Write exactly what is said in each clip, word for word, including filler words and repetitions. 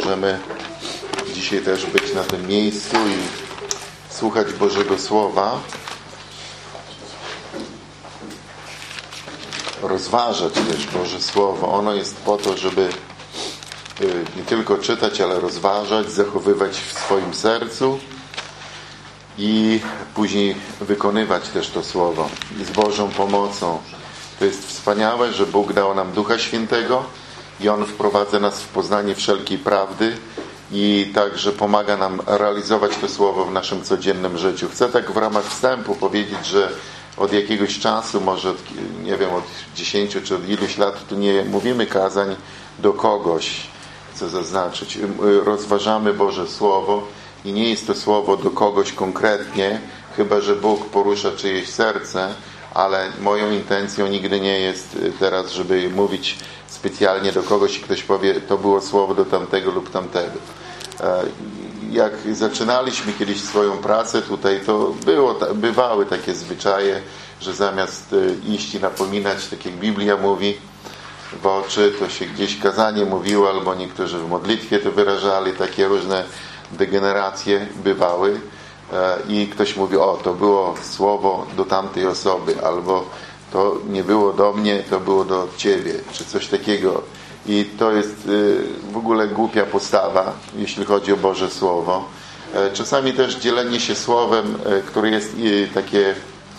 możemy dzisiaj też być na tym miejscu i słuchać Bożego Słowa, rozważać też Boże Słowo. Ono jest po to, żeby nie tylko czytać, ale rozważać, zachowywać w swoim sercu i później wykonywać też to Słowo z Bożą pomocą. To jest wspaniałe, że Bóg dał nam Ducha Świętego i On wprowadza nas w poznanie wszelkiej prawdy i także pomaga nam realizować to Słowo w naszym codziennym życiu. Chcę tak w ramach wstępu powiedzieć, że od jakiegoś czasu, może od, nie wiem, od dziesięciu czy od iluś lat tu nie mówimy kazań do kogoś, co zaznaczyć. Rozważamy Boże Słowo i nie jest to Słowo do kogoś konkretnie, chyba że Bóg porusza czyjeś serce, ale moją intencją nigdy nie jest teraz, żeby mówić specjalnie do kogoś i ktoś powie, to było słowo do tamtego lub tamtego. Jak zaczynaliśmy kiedyś swoją pracę tutaj, to było, bywały takie zwyczaje, że zamiast iść i napominać, tak jak Biblia mówi, w oczy, to się gdzieś kazanie mówiło, albo niektórzy w modlitwie to wyrażali, takie różne degeneracje bywały i ktoś mówi, o, to było słowo do tamtej osoby, albo to nie było do mnie, to było do ciebie, czy coś takiego. I to jest w ogóle głupia postawa, jeśli chodzi o Boże Słowo. Czasami też dzielenie się słowem, które jest takie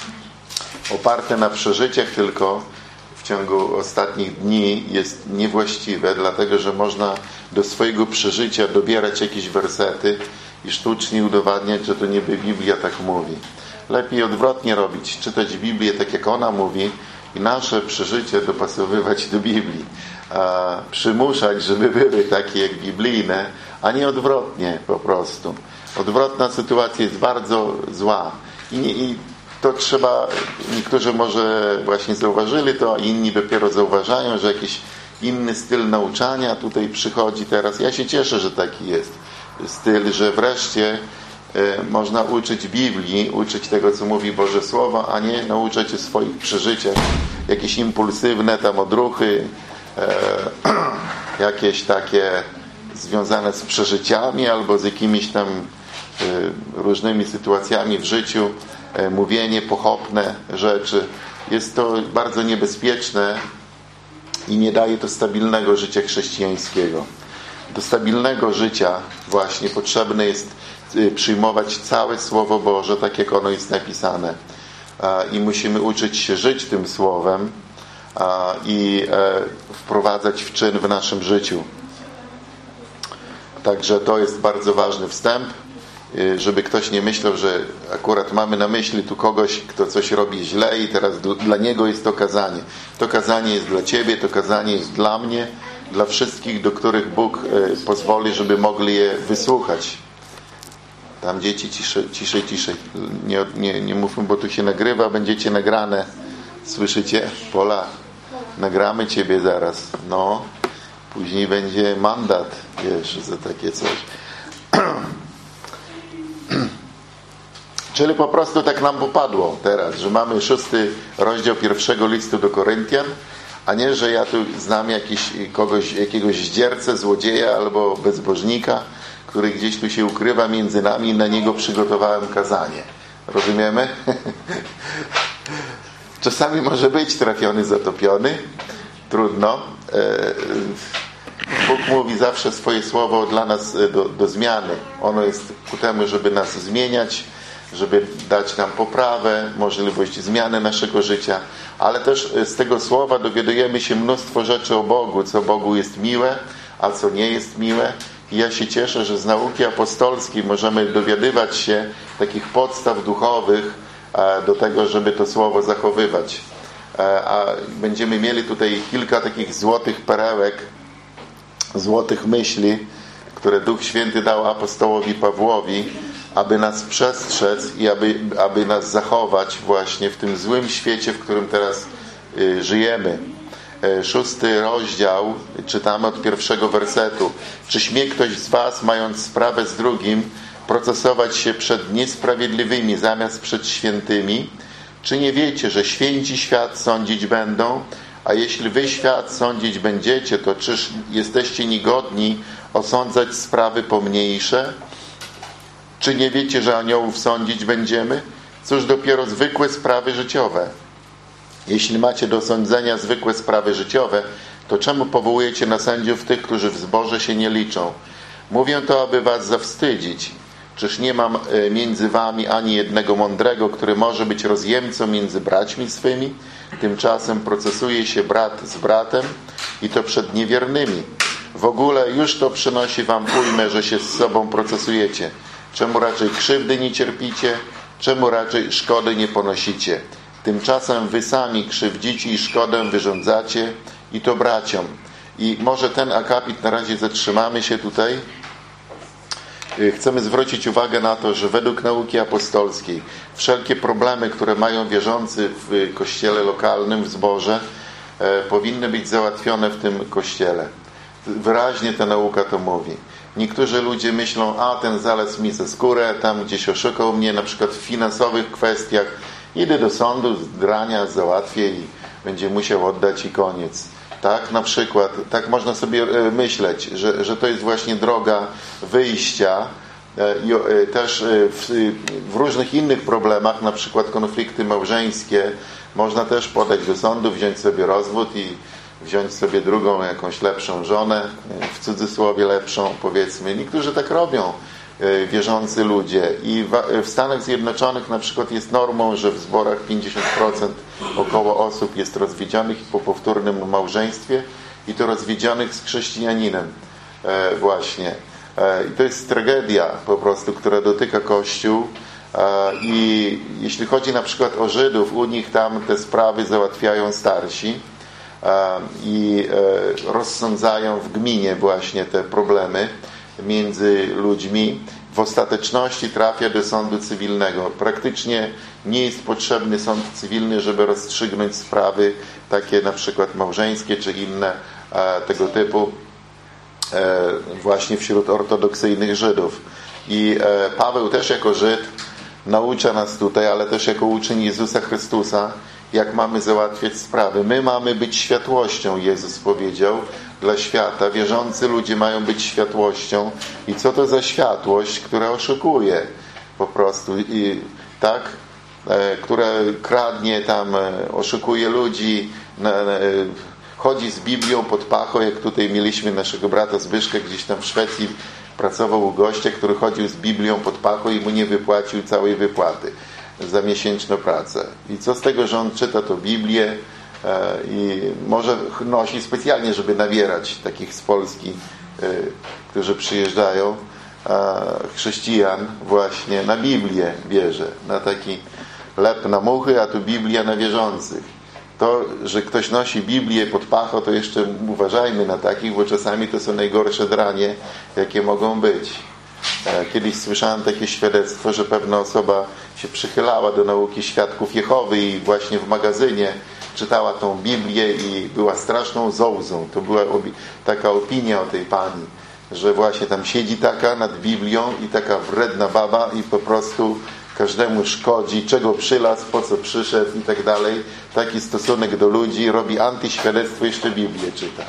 oparte na przeżyciach tylko w ciągu ostatnich dni, jest niewłaściwe, dlatego że można do swojego przeżycia dobierać jakieś wersety i sztucznie udowadniać, że to niby Biblia tak mówi. Lepiej odwrotnie robić, czytać Biblię tak jak ona mówi i nasze przeżycie dopasowywać do Biblii. A przymuszać, żeby były takie jak biblijne, a nie odwrotnie po prostu. Odwrotna sytuacja jest bardzo zła. I, i to trzeba, niektórzy może właśnie zauważyli to, a inni dopiero zauważają, że jakiś inny styl nauczania tutaj przychodzi teraz. Ja się cieszę, że taki jest styl, że wreszcie e, można uczyć Biblii, uczyć tego, co mówi Boże Słowo, a nie nauczać o swoich przeżyciach. Jakieś impulsywne tam odruchy, e, jakieś takie związane z przeżyciami albo z jakimiś tam e, różnymi sytuacjami w życiu, e, mówienie pochopne rzeczy. Jest to bardzo niebezpieczne i nie daje to stabilnego życia chrześcijańskiego. Do stabilnego życia właśnie potrzebne jest przyjmować całe Słowo Boże, tak jak ono jest napisane. I musimy uczyć się żyć tym Słowem i wprowadzać w czyn w naszym życiu. Także to jest bardzo ważny wstęp, żeby ktoś nie myślał, że akurat mamy na myśli tu kogoś, kto coś robi źle i teraz dla niego jest to kazanie. To kazanie jest dla ciebie, to kazanie jest dla mnie, dla wszystkich, do których Bóg pozwoli, żeby mogli je wysłuchać. Tam dzieci ciszej, ciszej, ciszej. Nie, nie, nie mówmy, bo tu się nagrywa, będziecie nagrane. Słyszycie? Pola, nagramy ciebie zaraz. No, później będzie mandat, wiesz, za takie coś. Czyli po prostu tak nam popadło teraz, że mamy szósty rozdział pierwszego listu do Koryntian, a nie, że ja tu znam jakiś, kogoś, jakiegoś zdziercę, złodzieja albo bezbożnika, który gdzieś tu się ukrywa między nami i na niego przygotowałem kazanie. Rozumiemy? Czasami może być trafiony, zatopiony. Trudno. Bóg mówi zawsze swoje słowo dla nas do, do zmiany. Ono jest ku temu, żeby nas zmieniać, żeby dać nam poprawę, możliwość zmiany naszego życia, ale też z tego słowa dowiadujemy się mnóstwo rzeczy o Bogu, co Bogu jest miłe, a co nie jest miłe. I ja się cieszę, że z nauki apostolskiej możemy dowiadywać się takich podstaw duchowych do tego, żeby to słowo zachowywać. A będziemy mieli tutaj kilka takich złotych perełek, złotych myśli, które Duch Święty dał apostołowi Pawłowi, aby nas przestrzec i aby, aby nas zachować właśnie w tym złym świecie, w którym teraz y, żyjemy. E, szósty rozdział, czytamy od pierwszego wersetu. Czy śmie ktoś z was, mając sprawę z drugim, procesować się przed niesprawiedliwymi zamiast przed świętymi? Czy nie wiecie, że święci świat sądzić będą, A jeśli wy świat sądzić będziecie, to czyż jesteście niegodni osądzać sprawy pomniejsze? Czy nie wiecie, że aniołów sądzić będziemy? Cóż dopiero zwykłe sprawy życiowe. Jeśli macie do sądzenia zwykłe sprawy życiowe, to czemu powołujecie na sędziów tych, którzy w zborze się nie liczą? Mówię to, aby was zawstydzić. Czyż nie mam między wami ani jednego mądrego, który może być rozjemcą między braćmi swymi? Tymczasem procesuje się brat z bratem i to przed niewiernymi. W ogóle już to przynosi wam ujmę, że się z sobą procesujecie. Czemu raczej krzywdy nie cierpicie? Czemu raczej szkody nie ponosicie? Tymczasem wy sami krzywdzicie i szkodę wyrządzacie, i to braciom. I może ten akapit na razie zatrzymamy się tutaj. Chcemy zwrócić uwagę na to, że według nauki apostolskiej wszelkie problemy, które mają wierzący w kościele lokalnym, w zborze, e, powinny być załatwione w tym kościele. Wyraźnie ta nauka to mówi. Niektórzy ludzie myślą, a ten zalazł mi ze skórę, tam gdzieś oszukał mnie, na przykład w finansowych kwestiach. Idę do sądu, zgrania, załatwię i będzie musiał oddać i koniec. Tak, na przykład, tak można sobie myśleć, że, że to jest właśnie droga wyjścia. I też w, w różnych innych problemach, na przykład konflikty małżeńskie, można też podać do sądu, wziąć sobie rozwód i wziąć sobie drugą, jakąś lepszą żonę, w cudzysłowie lepszą, powiedzmy. Niektórzy tak robią, wierzący ludzie. I w Stanach Zjednoczonych na przykład jest normą, że w zborach pięćdziesiąt procent około osób jest rozwiedzionych po powtórnym małżeństwie i to rozwiedzionych z chrześcijaninem właśnie. I to jest tragedia po prostu, która dotyka Kościół. I jeśli chodzi na przykład o Żydów, u nich tam te sprawy załatwiają starsi i rozsądzają w gminie właśnie te problemy między ludźmi. W ostateczności trafia do sądu cywilnego. Praktycznie nie jest potrzebny sąd cywilny, żeby rozstrzygnąć sprawy takie na przykład małżeńskie czy inne tego typu właśnie wśród ortodoksyjnych Żydów. I Paweł też jako Żyd naucza nas tutaj, ale też jako uczeń Jezusa Chrystusa, jak mamy załatwiać sprawy. My mamy być światłością, Jezus powiedział, dla świata. Wierzący ludzie mają być światłością. I co to za światłość, która oszukuje po prostu, i tak, e, która kradnie tam, e, oszukuje ludzi, e, chodzi z Biblią pod pachą, jak tutaj mieliśmy naszego brata Zbyszka gdzieś tam w Szwecji, pracował u gościa, który chodził z Biblią pod pachą i mu nie wypłacił całej wypłaty za miesięczną pracę. I co z tego, że on czyta to Biblię e, i może nosi specjalnie, żeby nawierać takich z Polski, e, którzy przyjeżdżają, e, chrześcijan właśnie na Biblię bierze, na taki lep na muchy, a tu Biblia na wierzących. To, że ktoś nosi Biblię pod pachą, to jeszcze uważajmy na takich, bo czasami to są najgorsze dranie, jakie mogą być. Kiedyś słyszałem takie świadectwo, że pewna osoba się przychylała do nauki Świadków Jehowy i właśnie w magazynie czytała tą Biblię i była straszną zołzą. To była taka opinia o tej pani, że właśnie tam siedzi taka nad Biblią i taka wredna baba i po prostu każdemu szkodzi, czego przylazł, po co przyszedł i tak dalej. Taki stosunek do ludzi, robi antyświadectwo, jeszcze Biblię czyta.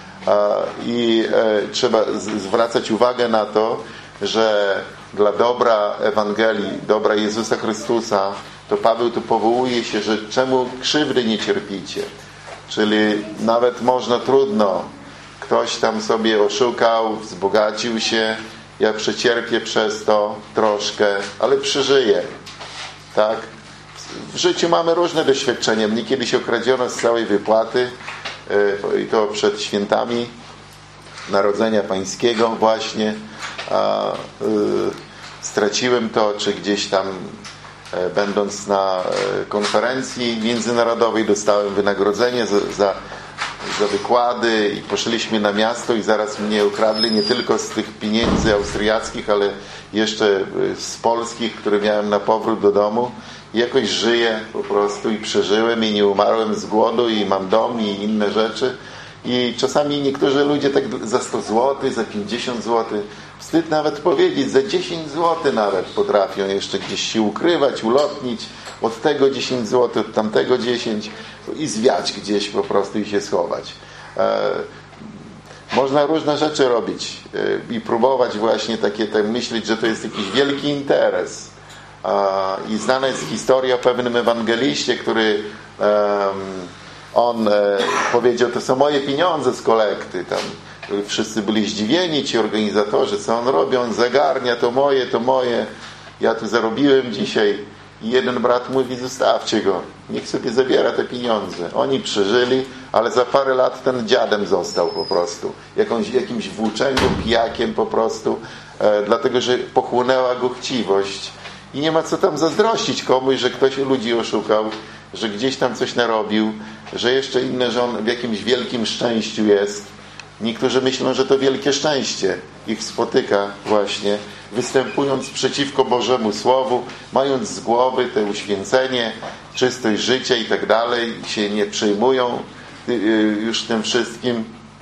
I trzeba zwracać uwagę na to, że dla dobra Ewangelii, dobra Jezusa Chrystusa, to Paweł tu powołuje się, że czemu krzywdy nie cierpicie. Czyli nawet można trudno, ktoś tam sobie oszukał, wzbogacił się, ja przecierpię przez to troszkę, ale przeżyję. Tak? W życiu mamy różne doświadczenia. Mnie kiedyś okradziono z całej wypłaty i to przed świętami Narodzenia Pańskiego właśnie. A, y, straciłem to, czy gdzieś tam e, będąc na e, konferencji międzynarodowej dostałem wynagrodzenie za, za, za wykłady i poszliśmy na miasto i zaraz mnie ukradli nie tylko z tych pieniędzy austriackich, ale jeszcze z polskich, które miałem na powrót do domu. I jakoś żyję po prostu i przeżyłem i nie umarłem z głodu i mam dom i inne rzeczy. I czasami niektórzy ludzie tak za sto złotych, za pięćdziesiąt złotych. W wstyd nawet powiedzieć, za dziesięć złotych nawet potrafią jeszcze gdzieś się ukrywać, ulotnić, od tego dziesięć złotych, od tamtego dziesięć i zwiać gdzieś po prostu i się schować. E, można różne rzeczy robić e, i próbować właśnie takie, tak myśleć, że to jest jakiś wielki interes. E, I znana jest historia o pewnym ewangeliście, który e, on e, powiedział, to są moje pieniądze z kolekty. Tam wszyscy byli zdziwieni, ci organizatorzy, co on robi, on zagarnia, to moje, to moje, ja tu zarobiłem dzisiaj. I jeden brat mówi, zostawcie go, niech sobie zabiera te pieniądze. Oni przeżyli, ale za parę lat ten dziadem został po prostu. Jakąś, jakimś włóczęgiem, pijakiem po prostu, e, dlatego, że pochłonęła go chciwość. I nie ma co tam zazdrościć komuś, że ktoś ludzi oszukał, że gdzieś tam coś narobił, że jeszcze inne, że on w jakimś wielkim szczęściu jest. Niektórzy myślą, że to wielkie szczęście ich spotyka właśnie, występując przeciwko Bożemu Słowu, mając z głowy te uświęcenie, czystość życia i tak dalej, się nie przejmują już tym wszystkim.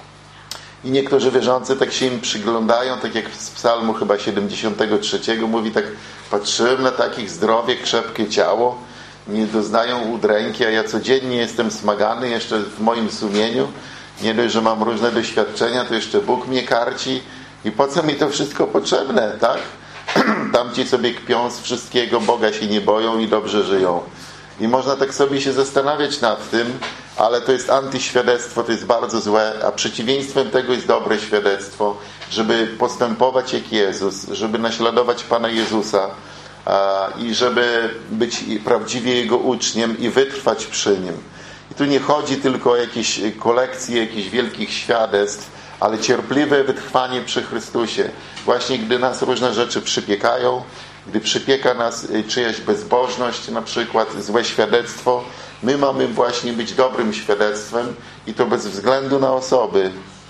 I niektórzy wierzący tak się im przyglądają, tak jak z psalmu chyba siedemdziesiątego trzeciego mówi, tak patrzyłem na takich zdrowie, krzepkie ciało, nie doznają udręki, a ja codziennie jestem smagany jeszcze w moim sumieniu. Nie dość, że mam różne doświadczenia, to jeszcze Bóg mnie karci. I po co mi to wszystko potrzebne, tak? Tamci sobie kpią z wszystkiego, Boga się nie boją i dobrze żyją. I można tak sobie się zastanawiać nad tym, ale to jest antyświadectwo, to jest bardzo złe, a przeciwieństwem tego jest dobre świadectwo, żeby postępować jak Jezus, żeby naśladować Pana Jezusa a, i żeby być prawdziwie Jego uczniem i wytrwać przy Nim. I tu nie chodzi tylko o jakieś kolekcje jakichś wielkich świadectw, ale cierpliwe wytrwanie przy Chrystusie. Właśnie gdy nas różne rzeczy przypiekają, gdy przypieka nas czyjaś bezbożność, na przykład złe świadectwo, my mamy właśnie być dobrym świadectwem i to bez względu na osoby.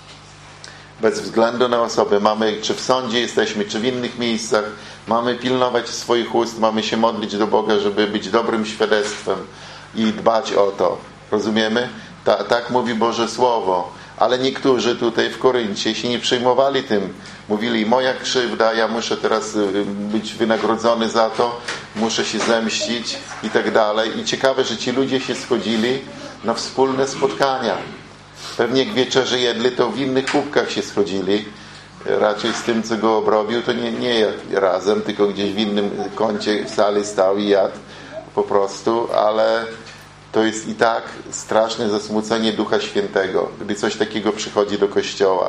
Bez względu na osoby. Mamy, czy w sądzie jesteśmy, czy w innych miejscach, mamy pilnować swoich ust, mamy się modlić do Boga, żeby być dobrym świadectwem i dbać o to. Rozumiemy? Ta, tak mówi Boże Słowo. Ale niektórzy tutaj w Koryncie się nie przejmowali tym. Mówili, moja krzywda, ja muszę teraz być wynagrodzony za to, muszę się zemścić i tak dalej. I ciekawe, że ci ludzie się schodzili na wspólne spotkania. Pewnie jak wieczerzy jedli, to w innych kubkach się schodzili. Raczej z tym, co go obrobił, to nie, nie jadł razem, tylko gdzieś w innym kącie sali stał i jadł po prostu, ale to jest i tak straszne zasmucenie Ducha Świętego, gdy coś takiego przychodzi do Kościoła.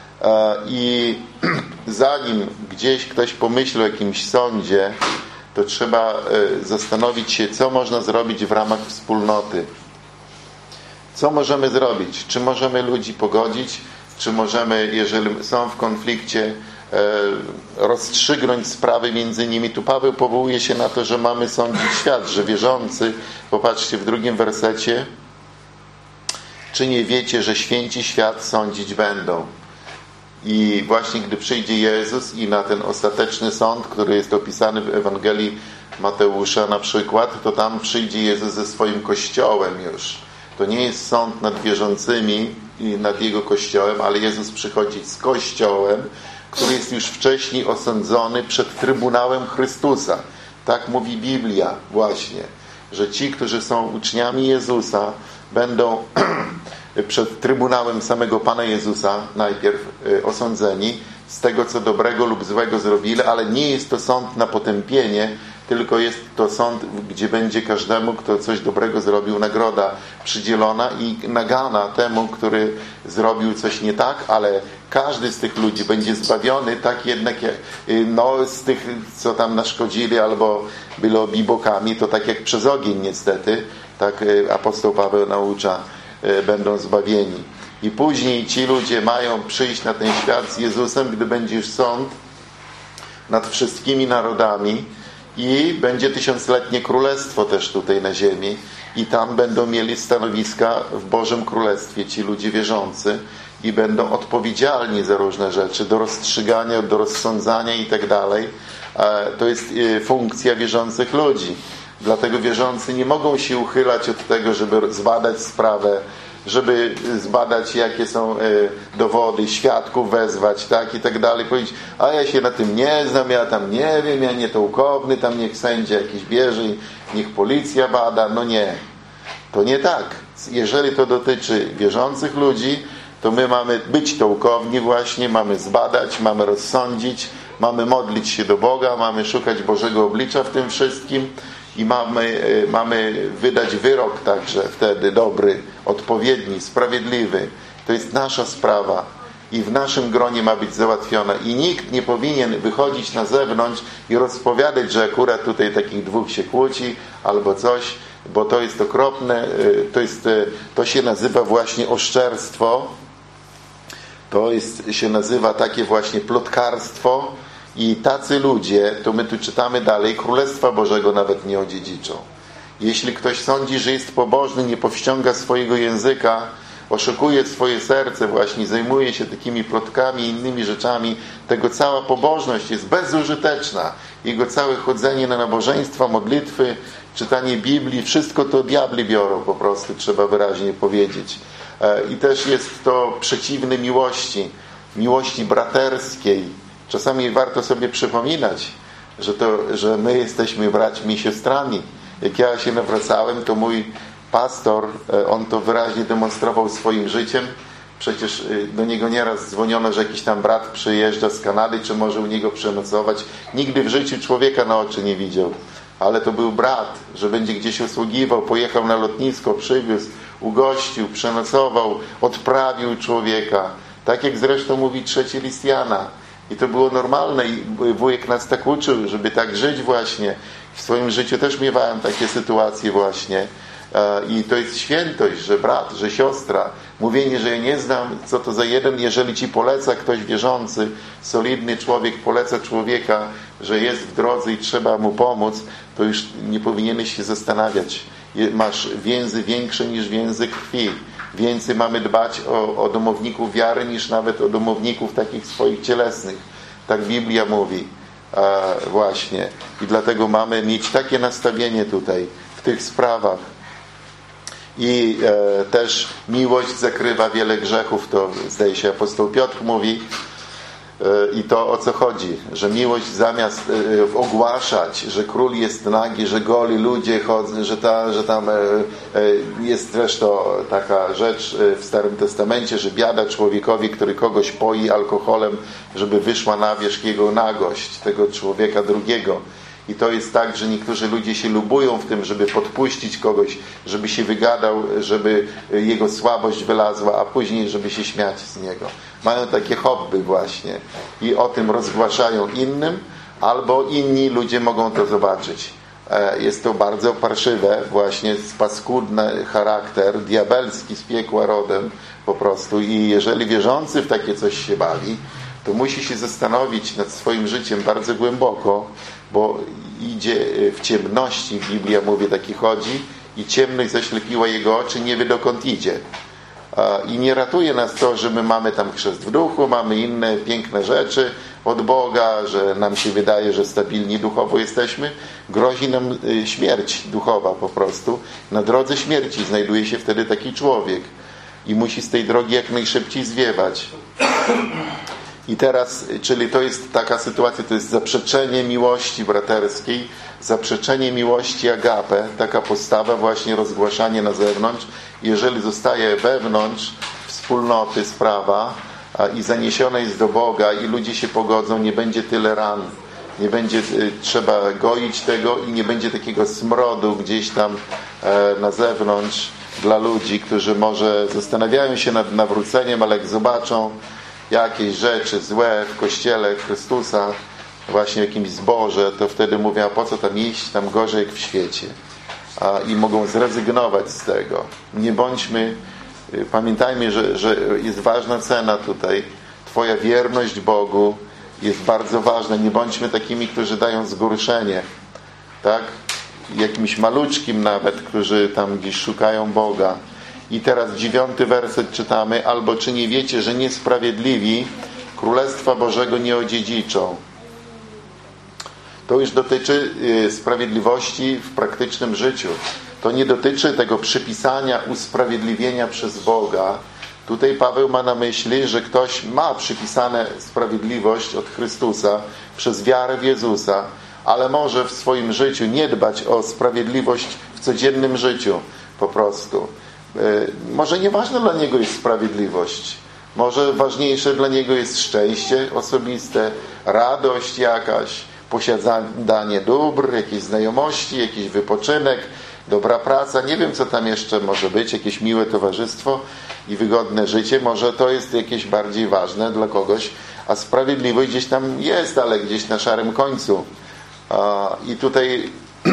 I zanim gdzieś ktoś pomyśli o jakimś sądzie, to trzeba zastanowić się, co można zrobić w ramach wspólnoty. Co możemy zrobić? Czy możemy ludzi pogodzić? Czy możemy, jeżeli są w konflikcie, rozstrzygnąć sprawy między nimi? Tu Paweł powołuje się na to, że mamy sądzić świat, że wierzący, popatrzcie w drugim wersecie, czy nie wiecie, że święci świat sądzić będą? I właśnie gdy przyjdzie Jezus i na ten ostateczny sąd, który jest opisany w Ewangelii Mateusza na przykład, to tam przyjdzie Jezus ze swoim Kościołem już. To nie jest sąd nad wierzącymi i nad Jego Kościołem, ale Jezus przychodzi z Kościołem, który jest już wcześniej osądzony przed Trybunałem Chrystusa. Tak mówi Biblia właśnie, że ci, którzy są uczniami Jezusa, będą przed Trybunałem samego Pana Jezusa najpierw osądzeni z tego, co dobrego lub złego zrobili, ale nie jest to sąd na potępienie, tylko jest to sąd, gdzie będzie każdemu, kto coś dobrego zrobił, nagroda przydzielona i nagana temu, który zrobił coś nie tak, ale każdy z tych ludzi będzie zbawiony, tak jednak jak, no, z tych, co tam naszkodzili albo byli obibokami, to tak jak przez ogień niestety, tak apostoł Paweł naucza, będą zbawieni. I później ci ludzie mają przyjść na ten świat z Jezusem, gdy będzie już sąd nad wszystkimi narodami i będzie tysiącletnie królestwo też tutaj na ziemi i tam będą mieli stanowiska w Bożym Królestwie ci ludzie wierzący i będą odpowiedzialni za różne rzeczy, do rozstrzygania, do rozsądzania i tak dalej. To jest funkcja wierzących ludzi. Dlatego wierzący nie mogą się uchylać od tego, żeby zbadać sprawę żeby zbadać, jakie są dowody, świadków wezwać, tak, i tak dalej, powiedzieć, a ja się na tym nie znam, ja tam nie wiem, ja nie taukowny, tam niech sędzia jakiś bierze i niech policja bada. No nie, to nie tak. Jeżeli to dotyczy wierzących ludzi, to my mamy być taukowni właśnie, mamy zbadać, mamy rozsądzić, mamy modlić się do Boga, mamy szukać Bożego oblicza w tym wszystkim i mamy, mamy wydać wyrok także wtedy dobry, odpowiedni, sprawiedliwy. To jest nasza sprawa i w naszym gronie ma być załatwiona i nikt nie powinien wychodzić na zewnątrz i rozpowiadać, że akurat tutaj takich dwóch się kłóci albo coś, bo to jest okropne, to, jest, to się nazywa właśnie oszczerstwo, to jest, się nazywa takie właśnie plotkarstwo i tacy ludzie, to my tu czytamy dalej, Królestwa Bożego nawet nie odziedziczą. Jeśli ktoś sądzi, że jest pobożny, nie powściąga swojego języka, oszukuje swoje serce właśnie, zajmuje się takimi plotkami i innymi rzeczami, tego cała pobożność jest bezużyteczna. Jego całe chodzenie na nabożeństwa, modlitwy, czytanie Biblii, wszystko to diabli biorą po prostu, trzeba wyraźnie powiedzieć. I też jest to przeciwne miłości, miłości braterskiej. Czasami warto sobie przypominać, że, to, że my jesteśmy braćmi i siostrami. Jak ja się nawracałem, to mój pastor, on to wyraźnie demonstrował swoim życiem. Przecież do niego nieraz dzwoniono, że jakiś tam brat przyjeżdża z Kanady, czy może u niego przenocować. Nigdy w życiu człowieka na oczy nie widział. Ale to był brat, że będzie gdzieś usługiwał, pojechał na lotnisko, przywiózł, ugościł, przenocował, odprawił człowieka. Tak jak zresztą mówi trzeci list Jana. I to było normalne i wujek nas tak uczył, żeby tak żyć właśnie. W swoim życiu też miewałem takie sytuacje właśnie. I to jest świętość, że brat, że siostra. Mówienie, że ja nie znam, co to za jeden, jeżeli ci poleca ktoś wierzący, solidny człowiek, poleca człowieka, że jest w drodze i trzeba mu pomóc, to już nie powinieneś się zastanawiać. Masz więzy większe niż więzy krwi. Więcej mamy dbać o, o domowników wiary niż nawet o domowników takich swoich cielesnych. Tak Biblia mówi e, właśnie. I dlatego mamy mieć takie nastawienie tutaj w tych sprawach. I e, też miłość zakrywa wiele grzechów, to zdaje się apostoł Piotr mówi. E, I to o co chodzi? Że miłość zamiast e, ogłaszać, że król jest nagi, że goli ludzie chodzą, że, ta, że tam e, e, jest zresztą taka rzecz w Starym Testamencie, że biada człowiekowi, który kogoś poi alkoholem, żeby wyszła na wierzch jego nagość, tego człowieka drugiego. I to jest tak, że niektórzy ludzie się lubują w tym, żeby podpuścić kogoś, żeby się wygadał, żeby jego słabość wylazła, a później żeby się śmiać z niego. Mają takie hobby właśnie i o tym rozgłaszają innym, albo inni ludzie mogą to zobaczyć. Jest to bardzo parszywe, właśnie paskudny charakter, diabelski, z piekła rodem po prostu. I jeżeli wierzący w takie coś się bawi, to musi się zastanowić nad swoim życiem bardzo głęboko, bo idzie w ciemności, Biblia mówi, taki chodzi i ciemność zaślepiła jego oczy, nie wie dokąd idzie. I nie ratuje nas to, że my mamy tam chrzest w duchu, mamy inne piękne rzeczy od Boga, że nam się wydaje, że stabilni duchowo jesteśmy. Grozi nam śmierć duchowa po prostu. Na drodze śmierci znajduje się wtedy taki człowiek i musi z tej drogi jak najszybciej zwiewać. I teraz, czyli to jest taka sytuacja, to jest zaprzeczenie miłości braterskiej, zaprzeczenie miłości agape, taka postawa właśnie, rozgłaszanie na zewnątrz. Jeżeli zostaje wewnątrz wspólnoty sprawa i zaniesiona jest do Boga i ludzie się pogodzą, nie będzie tyle ran, nie będzie trzeba goić tego i nie będzie takiego smrodu gdzieś tam na zewnątrz dla ludzi, którzy może zastanawiają się nad nawróceniem, ale jak zobaczą jakieś rzeczy złe w Kościele Chrystusa, właśnie w jakimś zborze, to wtedy mówią, a po co tam iść, tam gorzej jak w świecie. A, i mogą zrezygnować z tego. Nie bądźmy, pamiętajmy, że, że jest ważna cena tutaj. Twoja wierność Bogu jest bardzo ważna. Nie bądźmy takimi, którzy dają zgorszenie. Tak? Jakimś maluczkim nawet, którzy tam gdzieś szukają Boga. I teraz dziewiąty werset czytamy, albo czy nie wiecie, że niesprawiedliwi Królestwa Bożego nie odziedziczą. To już dotyczy sprawiedliwości w praktycznym życiu. to nie dotyczy tego przypisania usprawiedliwienia przez Boga. Tutaj Paweł ma na myśli, że ktoś ma przypisane sprawiedliwość od Chrystusa przez wiarę w Jezusa, ale może w swoim życiu nie dbać o sprawiedliwość w codziennym życiu po prostu. Może nieważne dla niego jest sprawiedliwość. Może ważniejsze dla niego jest szczęście osobiste, radość jakaś, posiadanie dóbr, jakieś znajomości, jakiś wypoczynek, dobra praca. Nie wiem, co tam jeszcze może być, jakieś miłe towarzystwo i wygodne życie. Może to jest jakieś bardziej ważne dla kogoś, a sprawiedliwość gdzieś tam jest, ale gdzieś na szarym końcu. I tutaj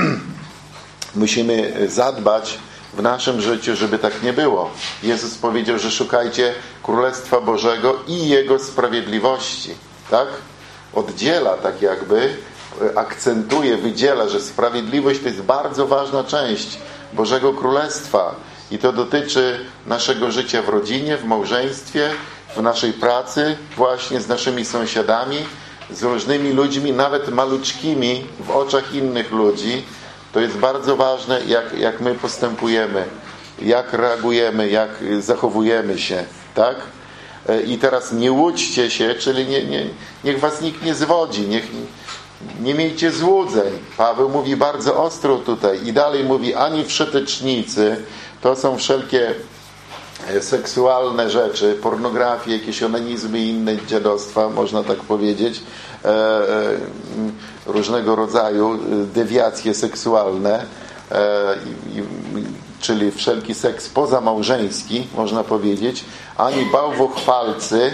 musimy zadbać w naszym życiu, żeby tak nie było. Jezus powiedział, że szukajcie Królestwa Bożego i Jego sprawiedliwości. Tak? Oddziela tak jakby, akcentuje, wydziela, że sprawiedliwość to jest bardzo ważna część Bożego Królestwa. I to dotyczy naszego życia w rodzinie, w małżeństwie, w naszej pracy, właśnie z naszymi sąsiadami, z różnymi ludźmi, nawet maluczkimi w oczach innych ludzi. To jest bardzo ważne, jak, jak my postępujemy, jak reagujemy, jak zachowujemy się, tak? I teraz nie łudźcie się, czyli nie, nie, niech was nikt nie zwodzi, niech, nie miejcie złudzeń. Paweł mówi bardzo ostro tutaj i dalej mówi, ani wszetecznicy, to są wszelkie seksualne rzeczy, pornografie, jakieś onanizmy i inne dziadostwa, można tak powiedzieć, e, e, różnego rodzaju dewiacje seksualne, e, i, czyli wszelki seks pozamałżeński, można powiedzieć, ani bałwochwalcy.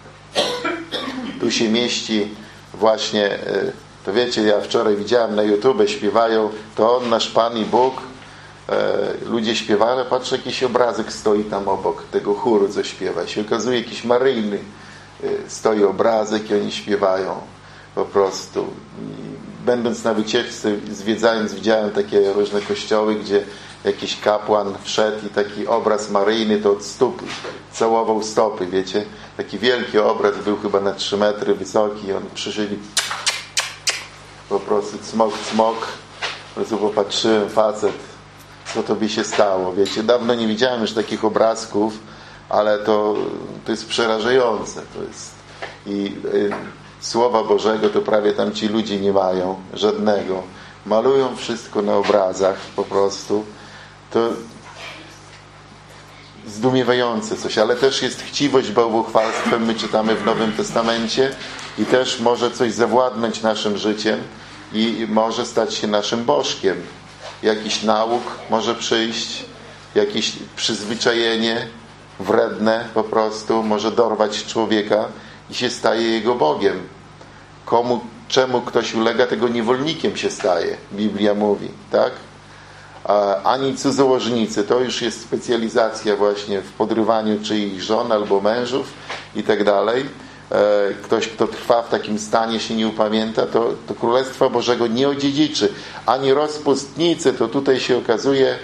Tu się mieści właśnie, e, to wiecie, ja wczoraj widziałem na YouTube, śpiewają, to On nasz Pan i Bóg. Ludzie śpiewają, ale patrzę, jakiś obrazek stoi tam obok tego chóru, co śpiewa. I się okazuje, jakiś maryjny stoi obrazek i oni śpiewają po prostu. I będąc na wycieczce, zwiedzając, widziałem takie różne kościoły, gdzie jakiś kapłan wszedł i taki obraz maryjny to od stóp całował stopy, wiecie. Taki wielki obraz, był chyba na trzy metry wysoki. Oni przyszli po prostu cmok, cmok. Po prostu popatrzyłem, facet, co to by się stało, wiecie. Dawno nie widziałem już takich obrazków, ale to, to jest przerażające. To jest. I y, Słowa Bożego to prawie tam ci ludzie nie mają żadnego. Malują wszystko na obrazach po prostu. To zdumiewające coś, ale też jest chciwość bałwochwalstwem. My czytamy w Nowym Testamencie i też może coś zawładnąć naszym życiem i może stać się naszym bożkiem. Jakiś nauk może przyjść, jakieś przyzwyczajenie wredne po prostu może dorwać człowieka i się staje jego Bogiem. Komu, czemu ktoś ulega, tego niewolnikiem się staje, Biblia mówi, tak? A, ani cudzołożnicy, to już jest specjalizacja właśnie w podrywaniu czyichś żon albo mężów i tak dalej. Ktoś, kto trwa w takim stanie, się nie upamięta, to, to Królestwa Bożego nie odziedziczy. Ani rozpustnicy, to tutaj się okazuje,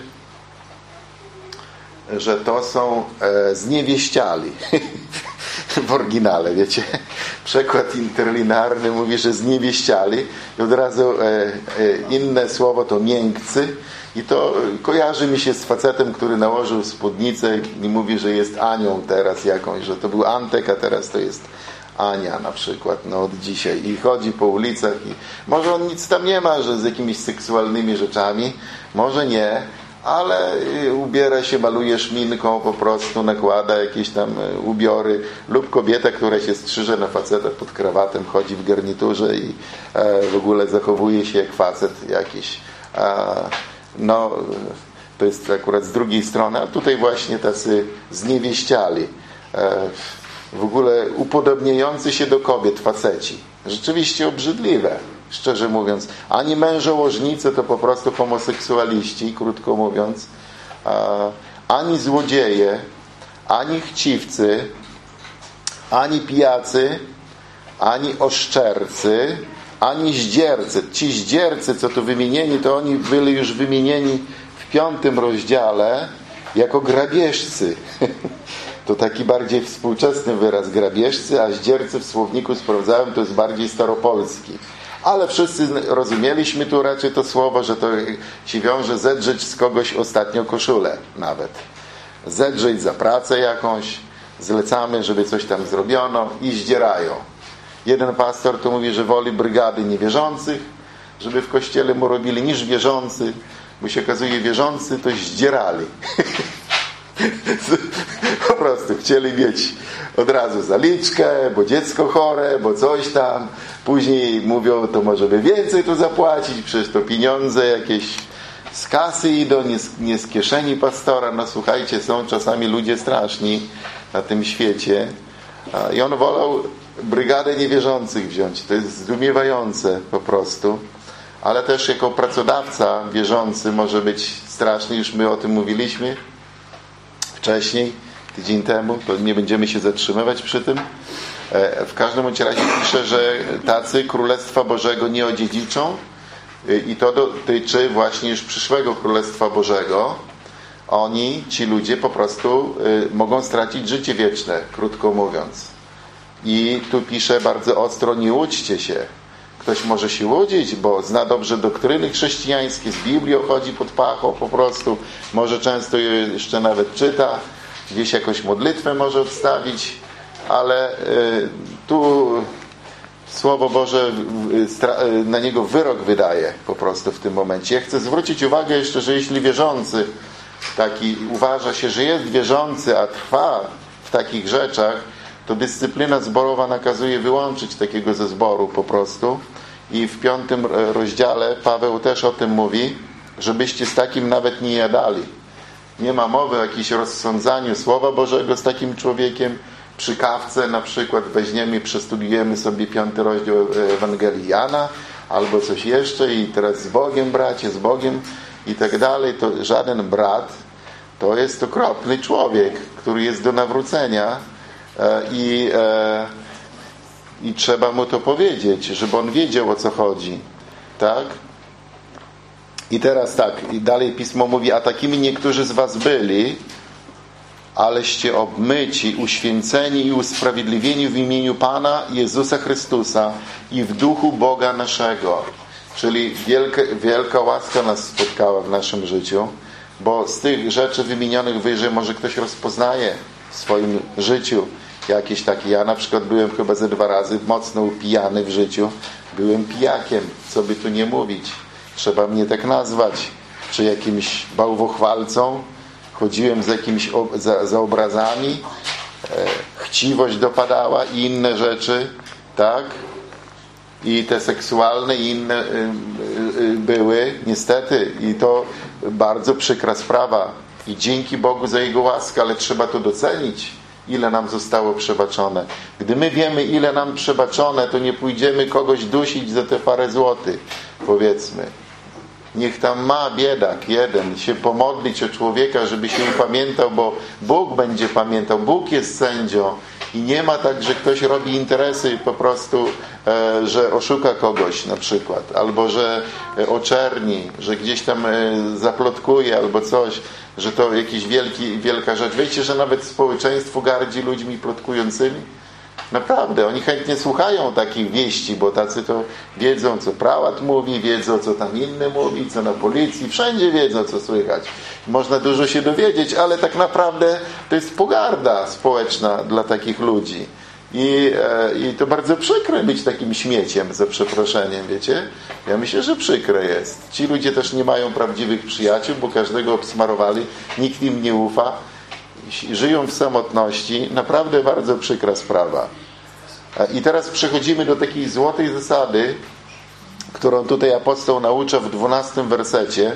że to są e, zniewieściali. W oryginale, wiecie. Przekład interlinearny mówi, że zniewieściali. I od razu e, e, inne słowo to miękcy. I to kojarzy mi się z facetem, który nałożył spódnicę i mówi, że jest Anią teraz jakąś, że to był Antek, a teraz to jest Ania na przykład, no od dzisiaj. I chodzi po ulicach i może on nic tam nie ma, że z jakimiś seksualnymi rzeczami, może nie, ale ubiera się, maluje szminką, po prostu nakłada jakieś tam ubiory, lub kobieta, która się strzyże na faceta pod krawatem, chodzi w garniturze i w ogóle zachowuje się jak facet jakiś. No, to jest akurat z drugiej strony, a tutaj właśnie tacy zniewieściali, w ogóle upodobniający się do kobiet faceci. Rzeczywiście obrzydliwe, szczerze mówiąc. Ani mężołożnicy, to po prostu homoseksualiści, krótko mówiąc, ani złodzieje, ani chciwcy, ani pijacy, ani oszczercy, ani zdziercy. Ci zdziercy, co tu wymienieni, to oni byli już wymienieni w piątym rozdziale jako grabieżcy. To taki bardziej współczesny wyraz grabieżcy, a zdziercy w słowniku sprawdzałem, to jest bardziej staropolski. Ale wszyscy rozumieliśmy tu raczej to słowo, że to się wiąże zedrzeć z kogoś ostatnio koszulę nawet. Zedrzeć za pracę jakąś, zlecamy, żeby coś tam zrobiono i zdzierają. Jeden pastor to mówi, że woli brygady niewierzących, żeby w kościele mu robili, niż wierzący, bo się okazuje, wierzący to zdzierali. Po prostu chcieli mieć od razu zaliczkę, bo dziecko chore, bo coś tam. Później mówią, to może by więcej tu zapłacić, przecież to pieniądze jakieś z kasy idą, nie z, nie z kieszeni pastora. No słuchajcie, są czasami ludzie straszni na tym świecie. I on wolał brygadę niewierzących wziąć. To jest zdumiewające po prostu. Ale też jako pracodawca wierzący może być straszny. Już my o tym mówiliśmy wcześniej, tydzień temu. To nie będziemy się zatrzymywać przy tym. W każdym razie pisze, że tacy Królestwa Bożego nie odziedziczą. I to dotyczy właśnie już przyszłego Królestwa Bożego. Oni, ci ludzie po prostu mogą stracić życie wieczne, krótko mówiąc. I tu pisze bardzo ostro, nie łudźcie się. Ktoś może się łudzić, bo zna dobrze doktryny chrześcijańskie, z Biblią chodzi pod pachą po prostu, może często jeszcze nawet czyta, gdzieś jakąś modlitwę może odstawić, ale y, tu Słowo Boże y, na niego wyrok wydaje po prostu w tym momencie. Ja chcę zwrócić uwagę jeszcze, że jeśli wierzący taki uważa się, że jest wierzący, a trwa w takich rzeczach, to dyscyplina zborowa nakazuje wyłączyć takiego ze zboru po prostu. I w piątym rozdziale Paweł też o tym mówi, żebyście z takim nawet nie jadali. Nie ma mowy o jakimś rozsądzaniu Słowa Bożego z takim człowiekiem. Przy kawce na przykład weźmiemy i przestudiujemy sobie piąty rozdział Ewangelii Jana albo coś jeszcze i teraz z Bogiem bracie, z Bogiem i tak dalej. To żaden brat to jest okropny człowiek, który jest do nawrócenia i, i trzeba mu to powiedzieć, żeby on wiedział, o co chodzi. Tak? I teraz tak, i dalej Pismo mówi, a takimi niektórzy z was byli, aleście obmyci, uświęceni i usprawiedliwieni w imieniu Pana Jezusa Chrystusa i w duchu Boga naszego. Czyli wielka, wielka łaska nas spotkała w naszym życiu, bo z tych rzeczy wymienionych wyżej może ktoś rozpoznaje w swoim życiu jakieś takie. Ja na przykład byłem chyba ze dwa razy mocno upijany w życiu. Byłem pijakiem, co by tu nie mówić. Trzeba mnie tak nazwać. Czy jakimś bałwochwalcą. Chodziłem z jakimiś za, za obrazami. E, chciwość dopadała i inne rzeczy. Tak? I te seksualne i inne y, y, y, były. Niestety. I to bardzo przykra sprawa. I dzięki Bogu za Jego łaskę, ale trzeba to docenić. Ile nam zostało przebaczone. Gdy my wiemy, ile nam przebaczone, to nie pójdziemy kogoś dusić za te parę złotych, powiedzmy. Niech tam ma biedak jeden się pomodlić o człowieka, żeby się upamiętał, bo Bóg będzie pamiętał. Bóg jest sędzią i nie ma tak, że ktoś robi interesy po prostu, e, że oszuka kogoś na przykład, albo że e, oczerni, że gdzieś tam e, zaplotkuje albo coś, że to jakiś wielki, wielka rzecz. Wiecie, że nawet społeczeństwo gardzi ludźmi plotkującymi? Naprawdę, oni chętnie słuchają takich wieści, bo tacy to wiedzą, co prałat mówi, wiedzą, co tam inny mówi, co na policji, wszędzie wiedzą, co słychać. Można dużo się dowiedzieć, ale tak naprawdę to jest pogarda społeczna dla takich ludzi. I, e, i to bardzo przykre być takim śmieciem, za przeproszeniem, wiecie? Ja myślę, że przykre jest. Ci ludzie też nie mają prawdziwych przyjaciół, bo każdego obsmarowali, nikt im nie ufa. Żyją w samotności. Naprawdę bardzo przykra sprawa. I teraz przechodzimy do takiej złotej zasady, którą tutaj apostoł naucza w dwunastym wersecie.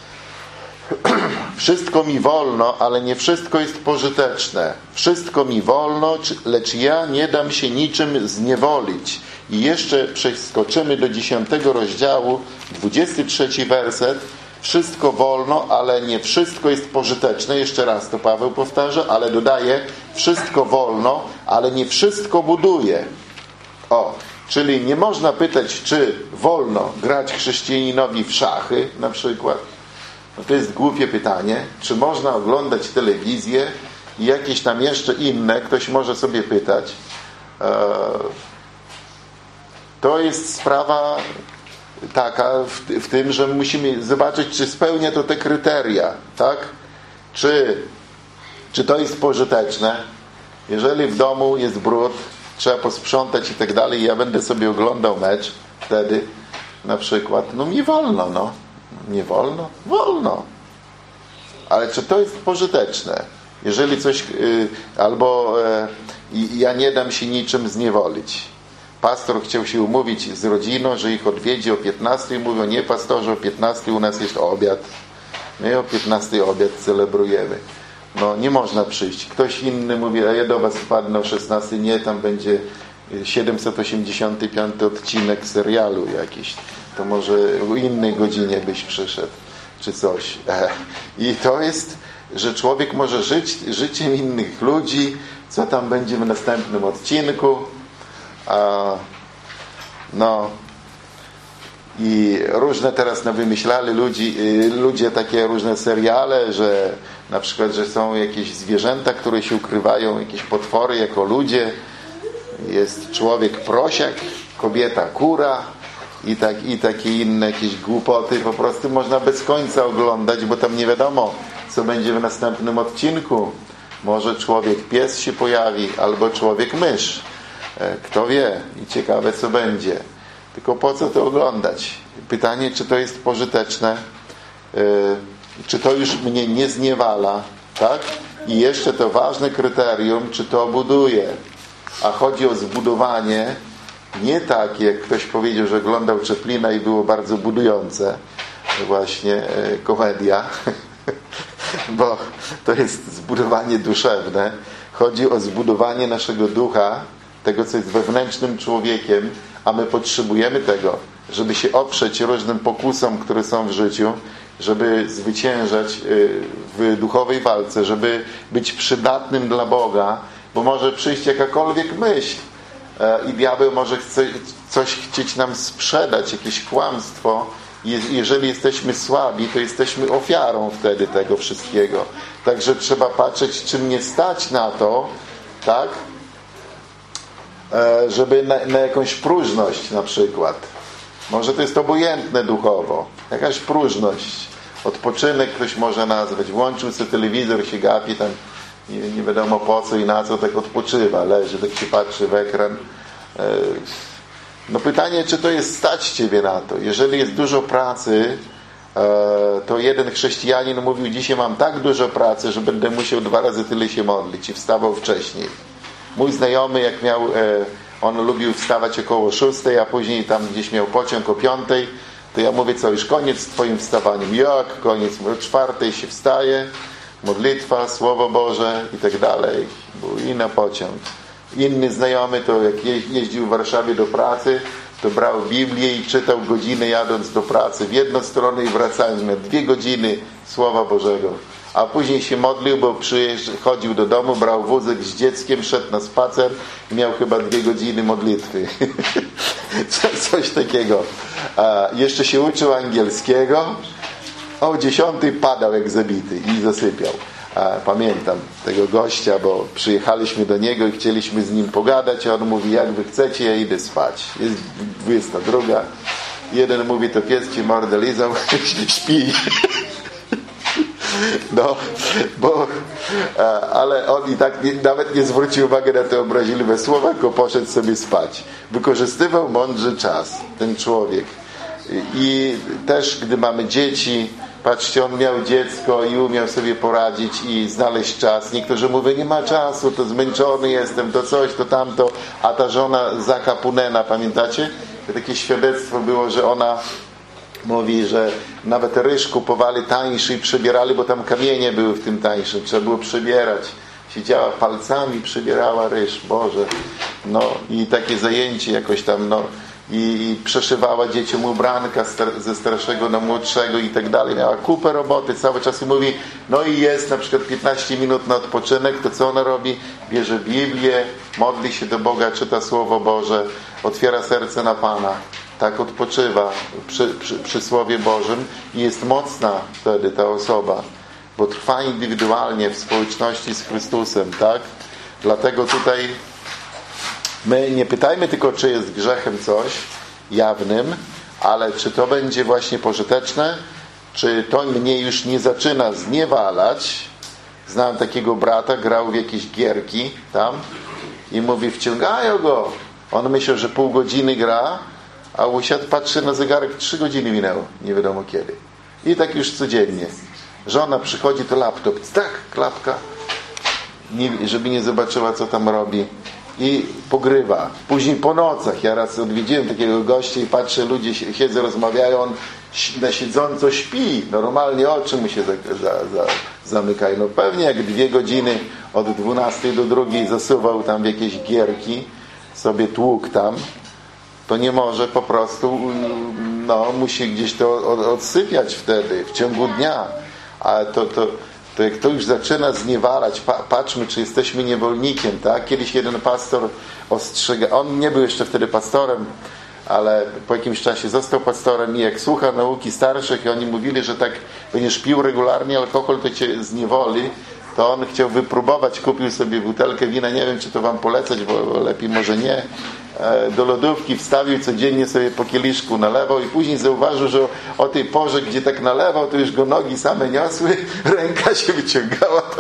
Wszystko mi wolno, ale nie wszystko jest pożyteczne. Wszystko mi wolno, lecz ja nie dam się niczym zniewolić. I jeszcze przeskoczymy do dziesiątego rozdziału, dwudziesty trzeci werset. Wszystko wolno, ale nie wszystko jest pożyteczne. Jeszcze raz to Paweł powtarza, ale dodaje, wszystko wolno, ale nie wszystko buduje. O, czyli nie można pytać, czy wolno grać chrześcijaninowi w szachy na przykład. No to jest głupie pytanie. Czy można oglądać telewizję i jakieś tam jeszcze inne, ktoś może sobie pytać. to jest sprawa taka w, w tym, że musimy zobaczyć, czy spełnia to te kryteria, tak? Czy, czy to jest pożyteczne? Jeżeli w domu jest brud, trzeba posprzątać i tak dalej, ja będę sobie oglądał mecz wtedy na przykład, no mi wolno, no. Nie wolno? Wolno. Ale czy to jest pożyteczne? Jeżeli coś, yy, albo yy, ja nie dam się niczym zniewolić. Pastor chciał się umówić z rodziną, że ich odwiedzi o piętnastej i mówią, nie pastorze, o piętnastej u nas jest obiad. My o piętnastej obiad celebrujemy. No nie można przyjść. Ktoś inny mówi, a ja do was wpadnę o szesnastej. Nie, tam będzie siedemset osiemdziesiąty piąty odcinek serialu jakiś. To może o innej godzinie byś przyszedł. Czy coś. I to jest, że człowiek może żyć życiem innych ludzi, co tam będzie w następnym odcinku. A, no i różne teraz no, wymyślali ludzi, ludzie takie różne seriale, że na przykład, że są jakieś zwierzęta, które się ukrywają, jakieś potwory jako ludzie. Jest człowiek prosiak, kobieta kura i, tak, i takie inne jakieś głupoty. Po prostu można bez końca oglądać, bo tam nie wiadomo, co będzie w następnym odcinku. Może człowiek pies się pojawi, albo człowiek mysz. Kto wie? I ciekawe, co będzie. Tylko po co to oglądać? Pytanie, czy to jest pożyteczne? Czy to już mnie nie zniewala? Tak? I jeszcze to ważne kryterium, czy to buduje. A chodzi o zbudowanie nie tak, jak ktoś powiedział, że oglądał Chaplina i było bardzo budujące. Właśnie komedia. Bo to jest zbudowanie duszewne. Chodzi o zbudowanie naszego ducha, tego, co jest wewnętrznym człowiekiem, a my potrzebujemy tego, żeby się oprzeć różnym pokusom, które są w życiu, żeby zwyciężać w duchowej walce, żeby być przydatnym dla Boga, bo może przyjść jakakolwiek myśl i diabeł może chce, coś chcieć nam sprzedać, jakieś kłamstwo. Jeżeli jesteśmy słabi, to jesteśmy ofiarą wtedy tego wszystkiego. Także trzeba patrzeć, czy mnie stać na to, tak? Żeby na, na jakąś próżność na przykład. Może to jest obojętne duchowo. Jakaś próżność. Odpoczynek ktoś może nazwać. Włączył sobie telewizor, się gapi tam nie, nie wiadomo po co i na co, tak odpoczywa. Leży, tak się patrzy w ekran. No pytanie, czy to jest stać Ciebie na to? Jeżeli jest dużo pracy, to jeden chrześcijanin mówił, dzisiaj mam tak dużo pracy, że będę musiał dwa razy tyle się modlić i wstawał wcześniej. Mój znajomy, jak miał, on lubił wstawać około szóstej, a później tam gdzieś miał pociąg o piątej, to ja mówię, co, już koniec z Twoim wstawaniem. Jak koniec? O czwartej się wstaje, modlitwa, Słowo Boże i tak dalej. I na pociąg. Inny znajomy, to jak jeździł w Warszawie do pracy, to brał Biblię i czytał godzinę jadąc do pracy w jedną stronę i wracając. Miał dwie godziny Słowa Bożego. A później się modlił, bo chodził do domu, brał wózek z dzieckiem, szedł na spacer i miał chyba dwie godziny modlitwy. Coś takiego. A jeszcze się uczył angielskiego. O dziesiątej padał jak zabity i zasypiał. A pamiętam tego gościa, bo przyjechaliśmy do niego i chcieliśmy z nim pogadać, a on mówi, jak wy chcecie, ja idę spać. Jest dwudziesta druga. Jeden mówi, to pies ci mordę lizał, śpi. No, bo, ale on i tak nie, nawet nie zwrócił uwagi na te obraźliwe słowa, tylko poszedł sobie spać. Wykorzystywał mądrze czas, ten człowiek. I też, gdy mamy dzieci, patrzcie, on miał dziecko i umiał sobie poradzić i znaleźć czas. Niektórzy mówią, nie ma czasu, to zmęczony jestem, to coś, to tamto. A ta żona Zaka Punena, pamiętacie? Takie świadectwo było, że ona mówi, że nawet ryż kupowali tańszy i przebierali, bo tam kamienie były w tym tańszym. Trzeba było przebierać. Siedziała palcami, przebierała ryż. Boże. No i takie zajęcie jakoś tam, no. I, i przeszywała dzieciom ubranka star- ze starszego na młodszego i tak dalej. Miała kupę roboty cały czas i mówi, no i jest na przykład piętnaście minut na odpoczynek, to co ona robi? Bierze Biblię, modli się do Boga, czyta Słowo Boże, otwiera serce na Pana. Tak odpoczywa przy, przy, przy Słowie Bożym i jest mocna wtedy ta osoba, bo trwa indywidualnie w społeczności z Chrystusem, tak? Dlatego tutaj my nie pytajmy tylko, czy jest grzechem coś, jawnym, ale czy to będzie właśnie pożyteczne, czy to mnie już nie zaczyna zniewalać. Znałem takiego brata, grał w jakieś gierki tam i mówi, wciągają go. On myślał, że pół godziny gra, a usiadł, patrzy na zegarek, trzy godziny minęło, nie wiadomo kiedy. I tak już codziennie. Żona przychodzi, to laptop, tak, klapka, nie, żeby nie zobaczyła, co tam robi. I pogrywa. Później po nocach, ja raz odwiedziłem takiego gościa i patrzę, ludzie siedzą, rozmawiają, on na siedząco śpi. Normalnie oczy mu się za, za, za, zamykają. No pewnie jak dwie godziny od dwunastej do drugiej zasuwał tam w jakieś gierki, sobie tłuk tam, to nie może po prostu, no musi gdzieś to odsypiać wtedy, w ciągu dnia. Ale to, to, to jak to już zaczyna zniewalać, pa, patrzmy, czy jesteśmy niewolnikiem, tak? Kiedyś jeden pastor ostrzega, on nie był jeszcze wtedy pastorem, ale po jakimś czasie został pastorem i jak słucha nauki starszych i oni mówili, że tak będziesz pił regularnie alkohol, to cię zniewoli, to on chciał wypróbować, kupił sobie butelkę wina, nie wiem, czy to wam polecać, bo lepiej może nie, do lodówki wstawił, codziennie sobie po kieliszku nalewał i później zauważył, że o tej porze, gdzie tak nalewał, to już go nogi same niosły, ręka się wyciągała, to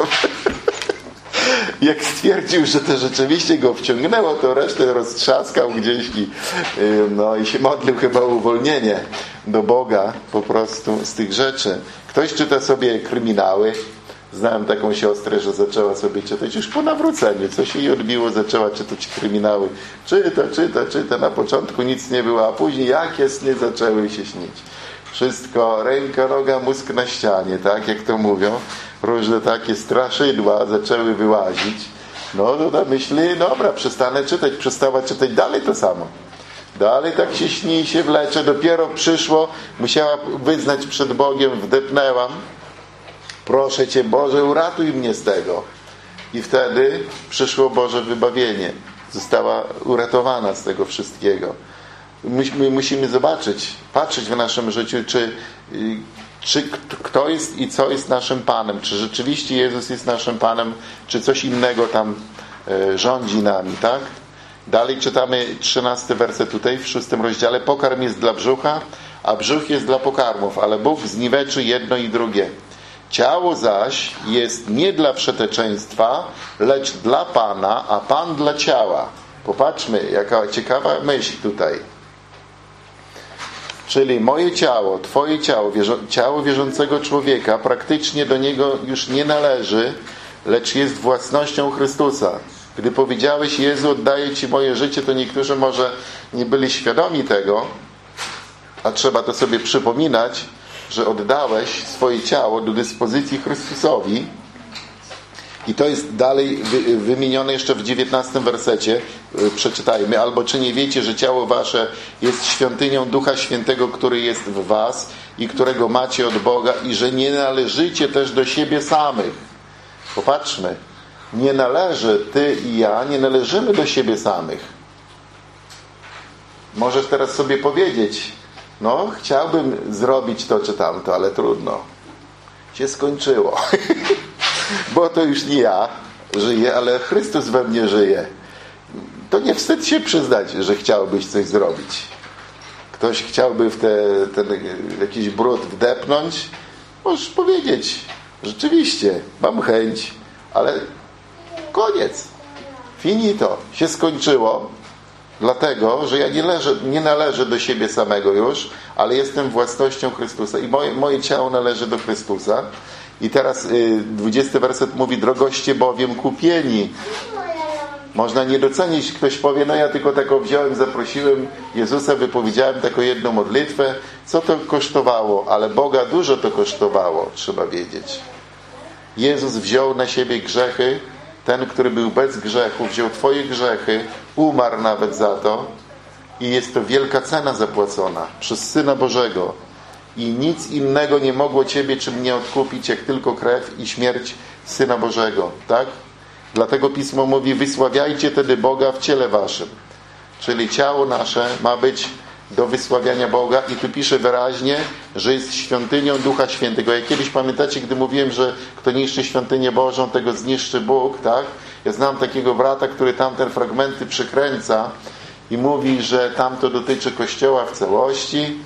jak stwierdził, że to rzeczywiście go wciągnęło, to resztę roztrzaskał gdzieś i, no, i się modlił chyba o uwolnienie do Boga po prostu z tych rzeczy. Ktoś czyta sobie kryminały. Znałem taką siostrę, że zaczęła sobie czytać już po nawróceniu. Co się jej odbiło, zaczęła czytać kryminały. Czyta, czyta, czyta. Na początku nic nie było, a później jakie sny zaczęły się śnić. Wszystko, ręka, noga, mózg na ścianie, tak jak to mówią. Różne takie straszydła zaczęły wyłazić. No to ta myśli, dobra, przestanę czytać. Przestała czytać dalej to samo. Dalej tak się śni i się wlecze. Dopiero przyszło, musiała wyznać przed Bogiem, wdepnęłam. Proszę Cię, Boże, uratuj mnie z tego. I wtedy przyszło Boże wybawienie. Została uratowana z tego wszystkiego. My musimy zobaczyć, patrzeć w naszym życiu, czy, czy kto jest i co jest naszym Panem. Czy rzeczywiście Jezus jest naszym Panem, czy coś innego tam rządzi nami, tak? Dalej czytamy trzynasty werset tutaj w szóstym rozdziale. Pokarm jest dla brzucha, a brzuch jest dla pokarmów, ale Bóg zniweczy jedno i drugie. Ciało zaś jest nie dla wszeteczeństwa, lecz dla Pana, a Pan dla ciała. Popatrzmy, jaka ciekawa myśl tutaj. Czyli moje ciało, Twoje ciało, ciało wierzącego człowieka praktycznie do niego już nie należy, lecz jest własnością Chrystusa. Gdy powiedziałeś, Jezu, oddaję Ci moje życie, to niektórzy może nie byli świadomi tego, a trzeba to sobie przypominać, że oddałeś swoje ciało do dyspozycji Chrystusowi. I to jest dalej wymienione jeszcze w dziewiętnastym wersecie. Przeczytajmy. Albo czy nie wiecie, że ciało wasze jest świątynią Ducha Świętego, który jest w was i którego macie od Boga i że nie należycie też do siebie samych. Popatrzmy. Nie należy, ty i ja, nie należymy do siebie samych. Możesz teraz sobie powiedzieć, no, chciałbym zrobić to czy tamto, ale trudno. Się skończyło. Bo to już nie ja żyję, ale Chrystus we mnie żyje. To nie wstyd się przyznać, że chciałbyś coś zrobić. Ktoś chciałby w te, ten jakiś brud wdepnąć, możesz powiedzieć, rzeczywiście, mam chęć, ale koniec. Finito. Się skończyło. Dlatego, że ja nie, leżę, nie należę do siebie samego już, ale jestem własnością Chrystusa i moje, moje ciało należy do Chrystusa. I teraz y, dwudziesty werset mówi, drogoście bowiem kupieni. Można nie docenić, ktoś powie, no ja tylko taką wziąłem, zaprosiłem Jezusa, wypowiedziałem taką jedną modlitwę. Co to kosztowało? Ale Boga dużo to kosztowało, trzeba wiedzieć. Jezus wziął na siebie grzechy. Ten, który był bez grzechu, wziął Twoje grzechy, umarł nawet za to i jest to wielka cena zapłacona przez Syna Bożego. I nic innego nie mogło Ciebie czy mnie odkupić, jak tylko krew i śmierć Syna Bożego. Tak? Dlatego Pismo mówi, wysławiajcie tedy Boga w ciele waszym. Czyli ciało nasze ma być do wysławiania Boga i tu pisze wyraźnie, że jest świątynią Ducha Świętego. Jak kiedyś pamiętacie, gdy mówiłem, że kto niszczy świątynię Bożą, tego zniszczy Bóg, tak? Ja znam takiego brata, który tamten fragmenty przykręca i mówi, że tam to dotyczy Kościoła w całości.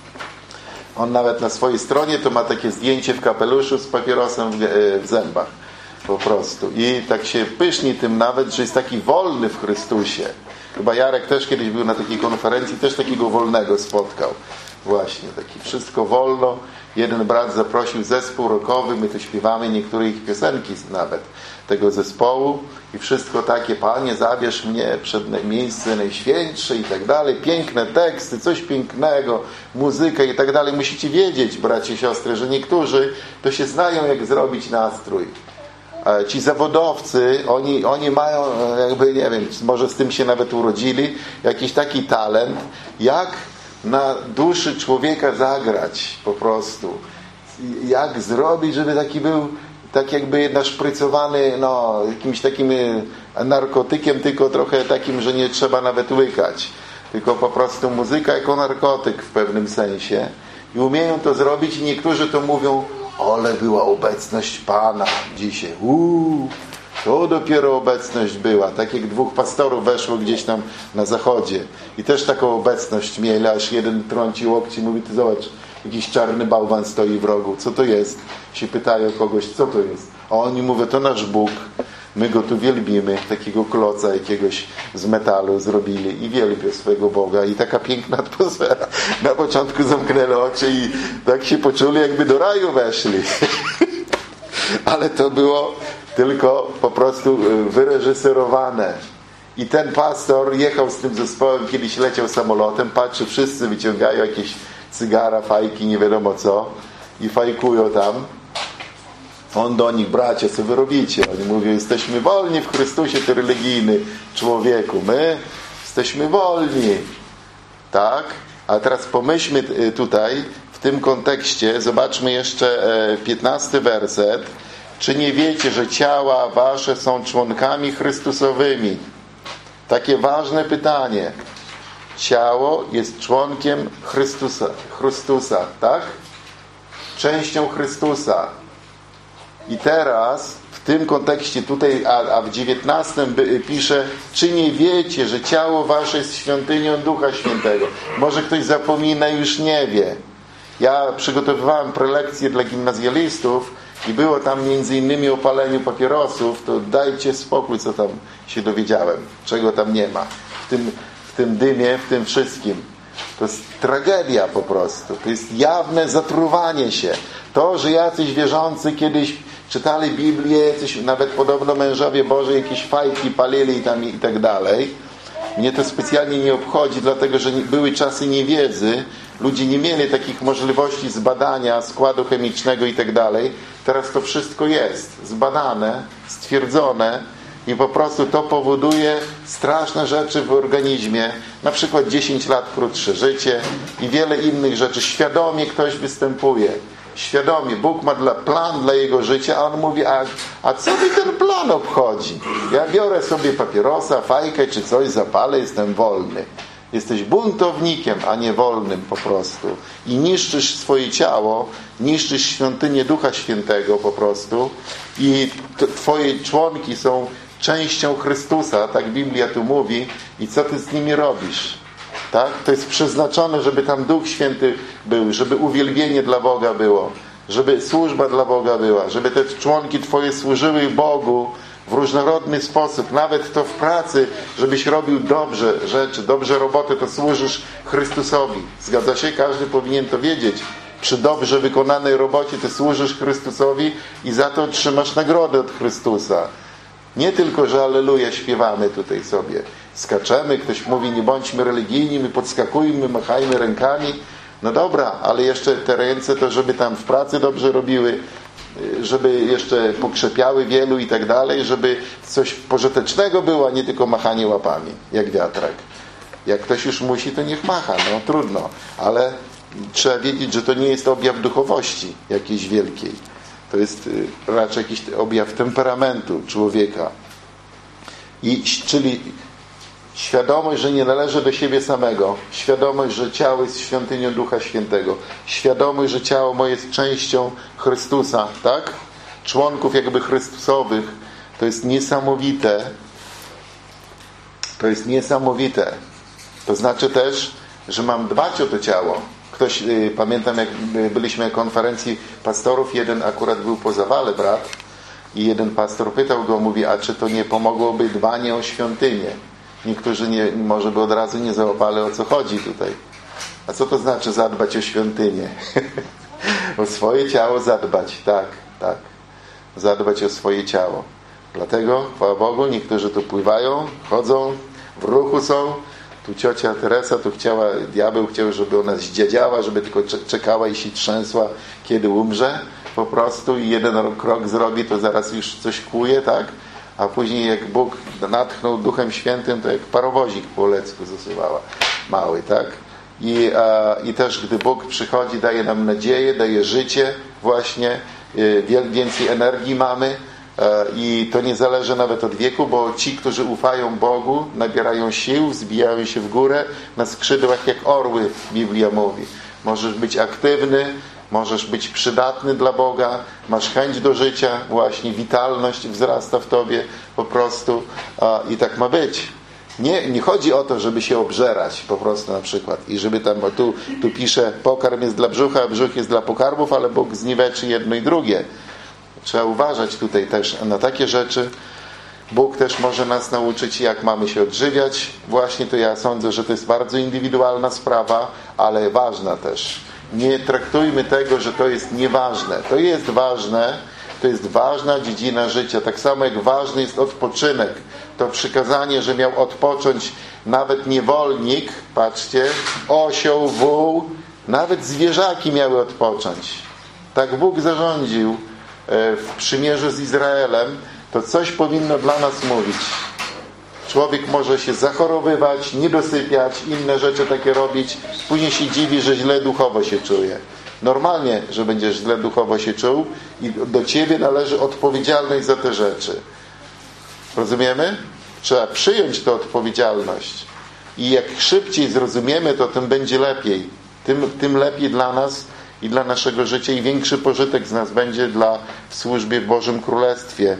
On nawet na swojej stronie to ma takie zdjęcie w kapeluszu z papierosem w, w zębach. Po prostu. I tak się pyszni tym nawet, że jest taki wolny w Chrystusie. Chyba Jarek też kiedyś był na takiej konferencji, też takiego wolnego spotkał. Właśnie, taki wszystko wolno. Jeden brat zaprosił zespół rockowy, my tu śpiewamy niektóre ich piosenki nawet tego zespołu i wszystko takie, Panie, zabierz mnie przed miejsce najświętsze i tak dalej, piękne teksty, coś pięknego, muzyka i tak dalej. Musicie wiedzieć, bracie i siostry, że niektórzy to się znają, jak zrobić nastrój. Ci zawodowcy, oni, oni mają jakby, nie wiem, może z tym się nawet urodzili, jakiś taki talent, jak na duszy człowieka zagrać po prostu. Jak zrobić, żeby taki był tak jakby naszprycowany no, jakimś takim narkotykiem, tylko trochę takim, że nie trzeba nawet łykać. Tylko po prostu muzyka jako narkotyk w pewnym sensie. I umieją to zrobić i niektórzy to mówią, ale była obecność Pana dzisiaj. Uuu, to dopiero obecność była. Tak jak dwóch pastorów weszło gdzieś tam na zachodzie. I też taką obecność mieli, aż jeden trąci łokci i mówi, ty zobacz, jakiś czarny bałwan stoi w rogu. Co to jest? Się pytają kogoś, co to jest? A oni mówią, to nasz Bóg. My go tu wielbimy. Takiego kloca jakiegoś z metalu zrobili i wielbią swojego Boga. I taka piękna atmosfera. Na początku zamknęli oczy i tak się poczuli, jakby do raju weszli. Ale to było tylko po prostu wyreżyserowane. I ten pastor jechał z tym zespołem, kiedyś leciał samolotem, patrzy, wszyscy wyciągają jakieś cygara, fajki, nie wiadomo co i fajkują tam. On do nich, bracia, co wy robicie? Oni mówią, jesteśmy wolni w Chrystusie, ty religijny człowieku. My jesteśmy wolni. Tak? A teraz pomyślmy tutaj, w tym kontekście, zobaczmy jeszcze piętnasty werset. Czy nie wiecie, że ciała wasze są członkami Chrystusowymi? Takie ważne pytanie. Ciało jest członkiem Chrystusa, Chrystusa, tak? Częścią Chrystusa. I teraz w tym kontekście tutaj, a, a w dziewiętnastym pisze, czy nie wiecie, że ciało wasze jest świątynią Ducha Świętego? Może ktoś zapomina i już nie wie. Ja przygotowywałem prelekcje dla gimnazjalistów i było tam między innymi o paleniu papierosów, to dajcie spokój, co tam się dowiedziałem, czego tam nie ma. W tym, w tym dymie, w tym wszystkim. To jest tragedia po prostu. To jest jawne zatruwanie się. To, że jacyś wierzący kiedyś czytali Biblię, coś, nawet podobno mężowie Boży jakieś fajki palili i, tam, i tak dalej. Mnie to specjalnie nie obchodzi, dlatego że były czasy niewiedzy. Ludzie nie mieli takich możliwości zbadania składu chemicznego i tak dalej. Teraz to wszystko jest zbadane, stwierdzone i po prostu to powoduje straszne rzeczy w organizmie. Na przykład dziesięć lat krótsze życie i wiele innych rzeczy. Świadomie ktoś występuje. Świadomie. Bóg ma dla, plan dla jego życia, a on mówi, a, a co mi ten plan obchodzi? Ja biorę sobie papierosa, fajkę czy coś, zapalę, jestem wolny. Jesteś buntownikiem, a nie wolnym po prostu. I niszczysz swoje ciało, niszczysz świątynię Ducha Świętego po prostu i t- twoje członki są częścią Chrystusa, tak Biblia tu mówi. I co ty z nimi robisz? Tak? To jest przeznaczone, żeby tam Duch Święty był, żeby uwielbienie dla Boga było, żeby służba dla Boga była, żeby te członki twoje służyły Bogu w różnorodny sposób, nawet to w pracy, żebyś robił dobrze rzeczy, dobrze roboty, to służysz Chrystusowi. Zgadza się? Każdy powinien to wiedzieć. Przy dobrze wykonanej robocie ty służysz Chrystusowi i za to otrzymasz nagrodę od Chrystusa. Nie tylko, że alleluja śpiewamy tutaj sobie. Skaczemy, ktoś mówi, nie bądźmy religijni, my podskakujmy, machajmy rękami. No dobra, ale jeszcze te ręce to, żeby tam w pracy dobrze robiły, żeby jeszcze pokrzepiały wielu i tak dalej, żeby coś pożytecznego było, a nie tylko machanie łapami, jak wiatrak. Jak ktoś już musi, to niech macha, no trudno. Ale trzeba wiedzieć, że to nie jest objaw duchowości jakiejś wielkiej. To jest raczej jakiś objaw temperamentu człowieka. I, czyli świadomość, że nie należy do siebie samego. Świadomość, że ciało jest świątynią Ducha Świętego. Świadomość, że ciało moje jest częścią Chrystusa, tak? Członków jakby Chrystusowych. To jest niesamowite. To jest niesamowite. To znaczy też, że mam dbać o to ciało. Ktoś, y, pamiętam jak byliśmy na konferencji pastorów, jeden akurat był po zawale brat i jeden pastor pytał go, mówi, a czy to nie pomogłoby dbanie o świątynię? Niektórzy nie, może by od razu nie załapali, o co chodzi tutaj. A co to znaczy zadbać o świątynię? O swoje ciało zadbać, tak, tak. Zadbać o swoje ciało. Dlatego, chwała Bogu, niektórzy tu pływają, chodzą, w ruchu są. Tu ciocia Teresa tu chciała, diabeł chciał, żeby ona zdziadziała, żeby tylko czekała i się trzęsła, kiedy umrze. Po prostu i jeden krok zrobi, to zaraz już coś kłuje, tak? A później jak Bóg natchnął Duchem Świętym, to jak parowozik po lecku zasuwała. Mały, tak? I, a, I też gdy Bóg przychodzi, daje nam nadzieję, daje życie właśnie, y, więcej energii mamy. I to nie zależy nawet od wieku, bo ci, którzy ufają Bogu, nabierają sił, wzbijają się w górę na skrzydłach jak orły, Biblia mówi. Możesz być aktywny, możesz być przydatny dla Boga, masz chęć do życia, właśnie witalność wzrasta w tobie po prostu i tak ma być. Nie, nie chodzi o to, żeby się obżerać po prostu na przykład i żeby tam, bo tu, tu pisze, pokarm jest dla brzucha, a brzuch jest dla pokarmów, ale Bóg zniweczy jedno i drugie. Trzeba uważać tutaj też na takie rzeczy. Bóg też może nas nauczyć, jak mamy się odżywiać. Właśnie to ja sądzę, że to jest bardzo indywidualna sprawa, ale ważna też. Nie traktujmy tego, że to jest nieważne. To jest ważne, to jest ważna dziedzina życia. Tak samo jak ważny jest odpoczynek. To przykazanie, że miał odpocząć nawet niewolnik, patrzcie, osioł, wół, nawet zwierzaki miały odpocząć. Tak Bóg zarządził w przymierzu z Izraelem, to coś powinno dla nas mówić. Człowiek może się zachorowywać, nie dosypiać, inne rzeczy takie robić, później się dziwi, że źle duchowo się czuje. Normalnie, że będziesz źle duchowo się czuł i do ciebie należy odpowiedzialność za te rzeczy. Rozumiemy? Trzeba przyjąć tę odpowiedzialność. I jak szybciej zrozumiemy to, tym będzie lepiej. Tym, tym lepiej dla nas i dla naszego życia i większy pożytek z nas będzie dla w służbie w Bożym Królestwie.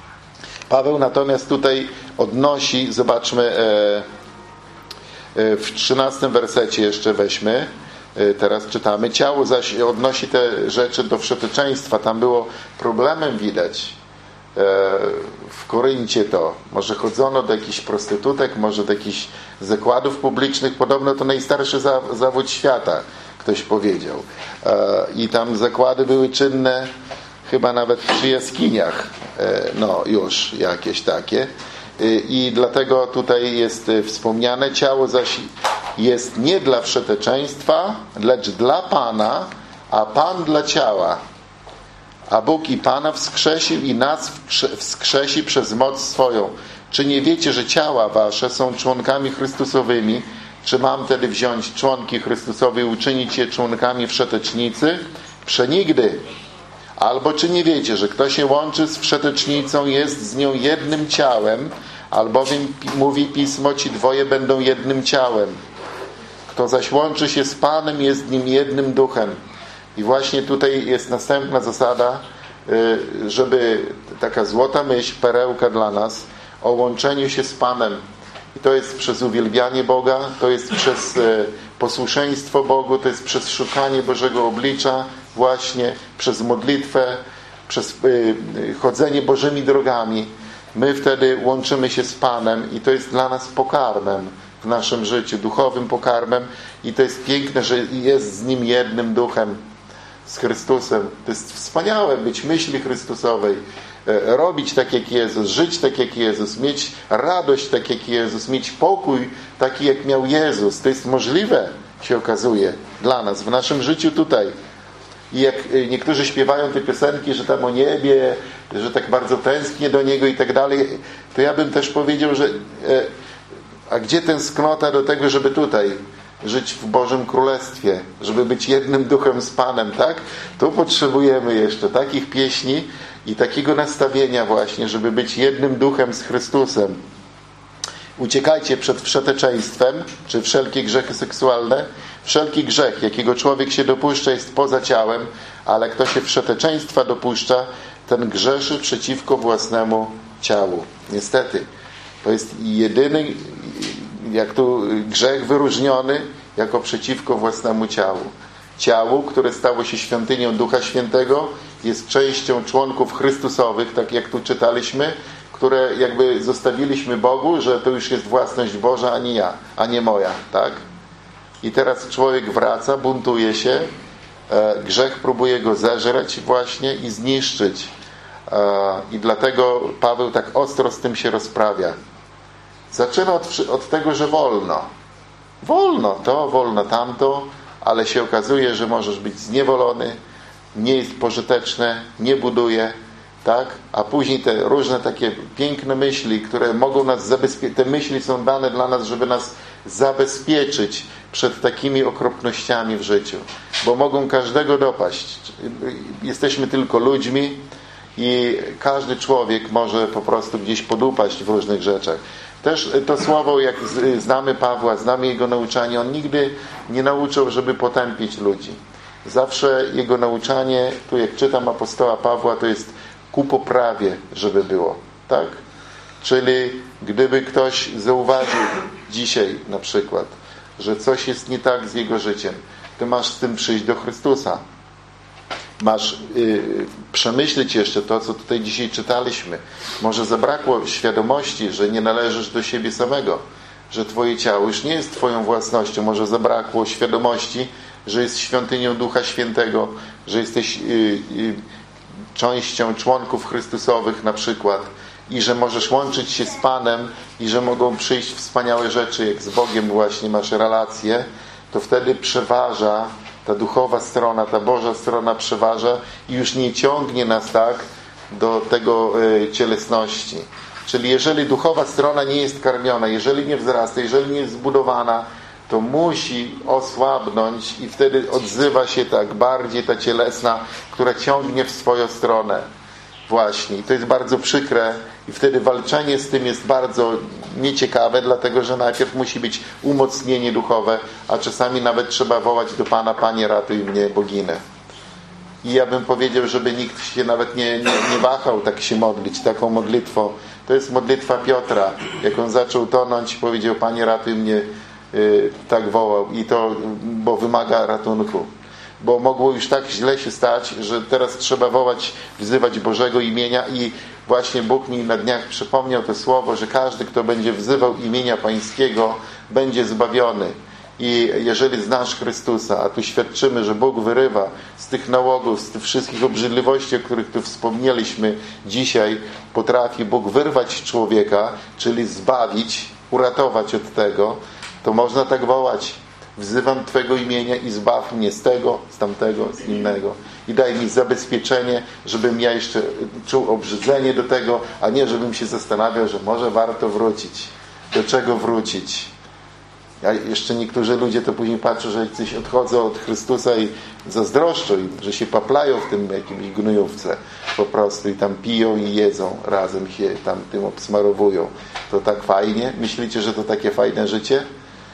Paweł natomiast tutaj odnosi, zobaczmy e, e, w trzynastym wersecie jeszcze weźmy, e, teraz czytamy, ciało zaś odnosi te rzeczy do wszeteczeństwa. Tam było problemem widać e, w Koryncie to. Może chodzono do jakichś prostytutek, może do jakichś zakładów publicznych. Podobno to najstarszy za, zawód świata, ktoś powiedział. I tam zakłady były czynne chyba nawet przy jaskiniach. No już jakieś takie. I dlatego tutaj jest wspomniane, ciało zaś jest nie dla wszeteczeństwa, lecz dla Pana, a Pan dla ciała. A Bóg i Pana wskrzesił i nas wskrzesi przez moc swoją. Czy nie wiecie, że ciała wasze są członkami Chrystusowymi? Czy mam tedy wziąć członki Chrystusowe i uczynić je członkami wszetecznicy? Przenigdy. Albo czy nie wiecie, że kto się łączy z wszetecznicą, jest z nią jednym ciałem, albowiem mówi Pismo, ci dwoje będą jednym ciałem. Kto zaś łączy się z Panem, jest z nim jednym duchem. I właśnie tutaj jest następna zasada, żeby taka złota myśl, perełka dla nas, o łączeniu się z Panem. I to jest przez uwielbianie Boga, to jest przez posłuszeństwo Bogu, to jest przez szukanie Bożego oblicza, właśnie przez modlitwę, przez chodzenie Bożymi drogami. My wtedy łączymy się z Panem i to jest dla nas pokarmem w naszym życiu, duchowym pokarmem i to jest piękne, że jest z Nim jednym duchem, z Chrystusem. To jest wspaniałe być myśli Chrystusowej, robić tak jak Jezus, żyć tak jak Jezus, mieć radość tak jak Jezus, mieć pokój taki jak miał Jezus. To jest możliwe, się okazuje, dla nas, w naszym życiu tutaj. I jak niektórzy śpiewają te piosenki, że tam o niebie, że tak bardzo tęsknię do Niego i tak dalej, to ja bym też powiedział, że a gdzie tęsknota do tego, żeby tutaj żyć w Bożym Królestwie, żeby być jednym duchem z Panem, tak? Tu potrzebujemy jeszcze takich pieśni i takiego nastawienia właśnie, żeby być jednym duchem z Chrystusem. Uciekajcie przed wszeteczeństwem, czy wszelkie grzechy seksualne. Wszelki grzech, jakiego człowiek się dopuszcza, jest poza ciałem, ale kto się wszeteczeństwa dopuszcza, ten grzeszy przeciwko własnemu ciału. Niestety, to jest jedyny, jak tu grzech wyróżniony jako przeciwko własnemu ciału. Ciału, które stało się świątynią Ducha Świętego, jest częścią członków Chrystusowych, tak jak tu czytaliśmy, które jakby zostawiliśmy Bogu, że to już jest własność Boża, a nie ja, a nie moja, tak? I teraz człowiek wraca, buntuje się, e, grzech próbuje go zeżreć właśnie i zniszczyć. E, I dlatego Paweł tak ostro z tym się rozprawia. Zaczyna od, od tego, że wolno. Wolno to, wolno tamto, ale się okazuje, że możesz być zniewolony, nie jest pożyteczne, nie buduje, tak? A później te różne takie piękne myśli, które mogą nas zabezpieczyć, te myśli są dane dla nas, żeby nas zabezpieczyć przed takimi okropnościami w życiu, bo mogą każdego dopaść. Jesteśmy tylko ludźmi i każdy człowiek może po prostu gdzieś podupaść w różnych rzeczach. Też to słowo, jak znamy Pawła, znamy jego nauczanie, on nigdy nie nauczył, żeby potępić ludzi. Zawsze jego nauczanie, tu jak czytam apostoła Pawła, to jest ku poprawie, żeby było. Tak? Czyli gdyby ktoś zauważył dzisiaj na przykład, że coś jest nie tak z jego życiem, to masz z tym przyjść do Chrystusa. Masz yy, przemyśleć jeszcze to, co tutaj dzisiaj czytaliśmy. Może zabrakło świadomości, że nie należysz do siebie samego, że twoje ciało już nie jest twoją własnością. Może zabrakło świadomości, że jest świątynią Ducha Świętego, że jesteś yy, yy, częścią członków Chrystusowych na przykład i że możesz łączyć się z Panem i że mogą przyjść wspaniałe rzeczy, jak z Bogiem właśnie masz relacje, to wtedy przeważa ta duchowa strona, ta Boża strona przeważa i już nie ciągnie nas tak do tego y, cielesności. Czyli jeżeli duchowa strona nie jest karmiona, jeżeli nie wzrasta, jeżeli nie jest zbudowana, to musi osłabnąć i wtedy odzywa się tak bardziej ta cielesna, która ciągnie w swoją stronę. Właśnie. I to jest bardzo przykre i wtedy walczenie z tym jest bardzo nieciekawe, dlatego że najpierw musi być umocnienie duchowe, a czasami nawet trzeba wołać do Pana: Panie, ratuj mnie, boginę. I ja bym powiedział, żeby nikt się nawet nie, nie, nie wahał tak się modlić, taką modlitwą. To jest modlitwa Piotra. Jak on zaczął tonąć, powiedział: Panie, ratuj mnie, yy, tak wołał. I to, bo wymaga ratunku. Bo mogło już tak źle się stać, że teraz trzeba wołać, wzywać Bożego imienia i właśnie Bóg mi na dniach przypomniał to słowo, że każdy, kto będzie wzywał imienia Pańskiego, będzie zbawiony. I jeżeli znasz Chrystusa, a tu świadczymy, że Bóg wyrywa z tych nałogów, z tych wszystkich obrzydliwości, o których tu wspomnieliśmy dzisiaj, potrafi Bóg wyrwać człowieka, czyli zbawić, uratować od tego, to można tak wołać: wzywam Twego imienia i zbaw mnie z tego, z tamtego, z innego. I daj mi zabezpieczenie, żebym ja jeszcze czuł obrzydzenie do tego, a nie żebym się zastanawiał, że może warto wrócić. Do czego wrócić? A jeszcze niektórzy ludzie to później patrzą, że coś odchodzą od Chrystusa i zazdroszczą, i że się paplają w tym jakimś gnojówce po prostu i tam piją i jedzą razem, się tam tym obsmarowują. To tak fajnie? Myślicie, że to takie fajne życie?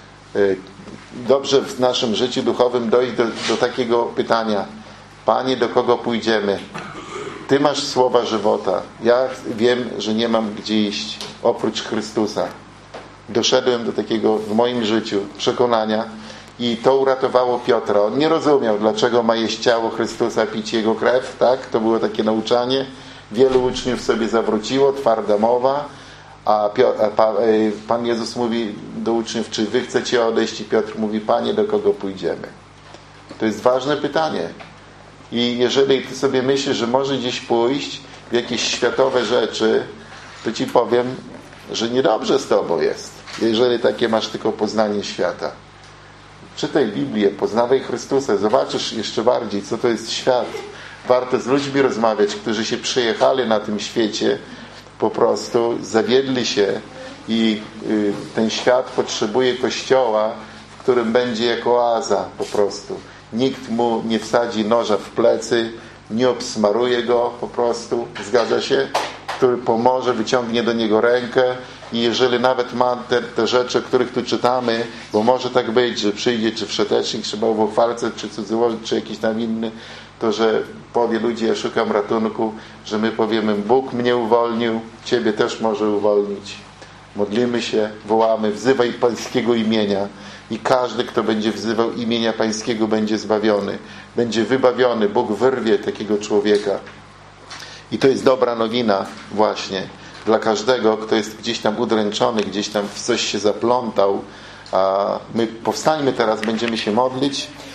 Dobrze w naszym życiu duchowym dojść do, do takiego pytania: Panie, do kogo pójdziemy? Ty masz słowa żywota. Ja wiem, że nie mam gdzie iść oprócz Chrystusa. Doszedłem do takiego w moim życiu przekonania i to uratowało Piotra. On nie rozumiał, dlaczego ma jeść ciało Chrystusa, pić Jego krew, tak? To było takie nauczanie. Wielu uczniów sobie zawróciło, twarda mowa. A Pan Jezus mówi do uczniów: czy wy chcecie odejść? I Piotr mówi: Panie, do kogo pójdziemy? To jest ważne pytanie. I jeżeli ty sobie myślisz, że może gdzieś pójść w jakieś światowe rzeczy, to ci powiem, że niedobrze z tobą jest, jeżeli takie masz tylko poznanie świata. Czytaj Biblię, poznawaj Chrystusa, zobaczysz jeszcze bardziej, co to jest świat. Warto z ludźmi rozmawiać, którzy się przyjechali na tym świecie, po prostu zawiedli się i y, ten świat potrzebuje Kościoła, w którym będzie jak oaza po prostu. Nikt mu nie wsadzi noża w plecy, nie obsmaruje go po prostu, zgadza się? Który pomoże, wyciągnie do niego rękę i jeżeli nawet ma te, te rzeczy, o których tu czytamy, bo może tak być, że przyjdzie czy wszetecznik, czy bałwochwalca, czy cudzołożnik, czy jakiś tam inny, to że powie: ludzie, ja szukam ratunku, że my powiemy: Bóg mnie uwolnił, ciebie też może uwolnić. Modlimy się, wołamy, wzywaj Pańskiego imienia i każdy, kto będzie wzywał imienia Pańskiego, będzie zbawiony, będzie wybawiony. Bóg wyrwie takiego człowieka. I to jest dobra nowina właśnie dla każdego, kto jest gdzieś tam udręczony, gdzieś tam w coś się zaplątał. A my powstańmy teraz, będziemy się modlić.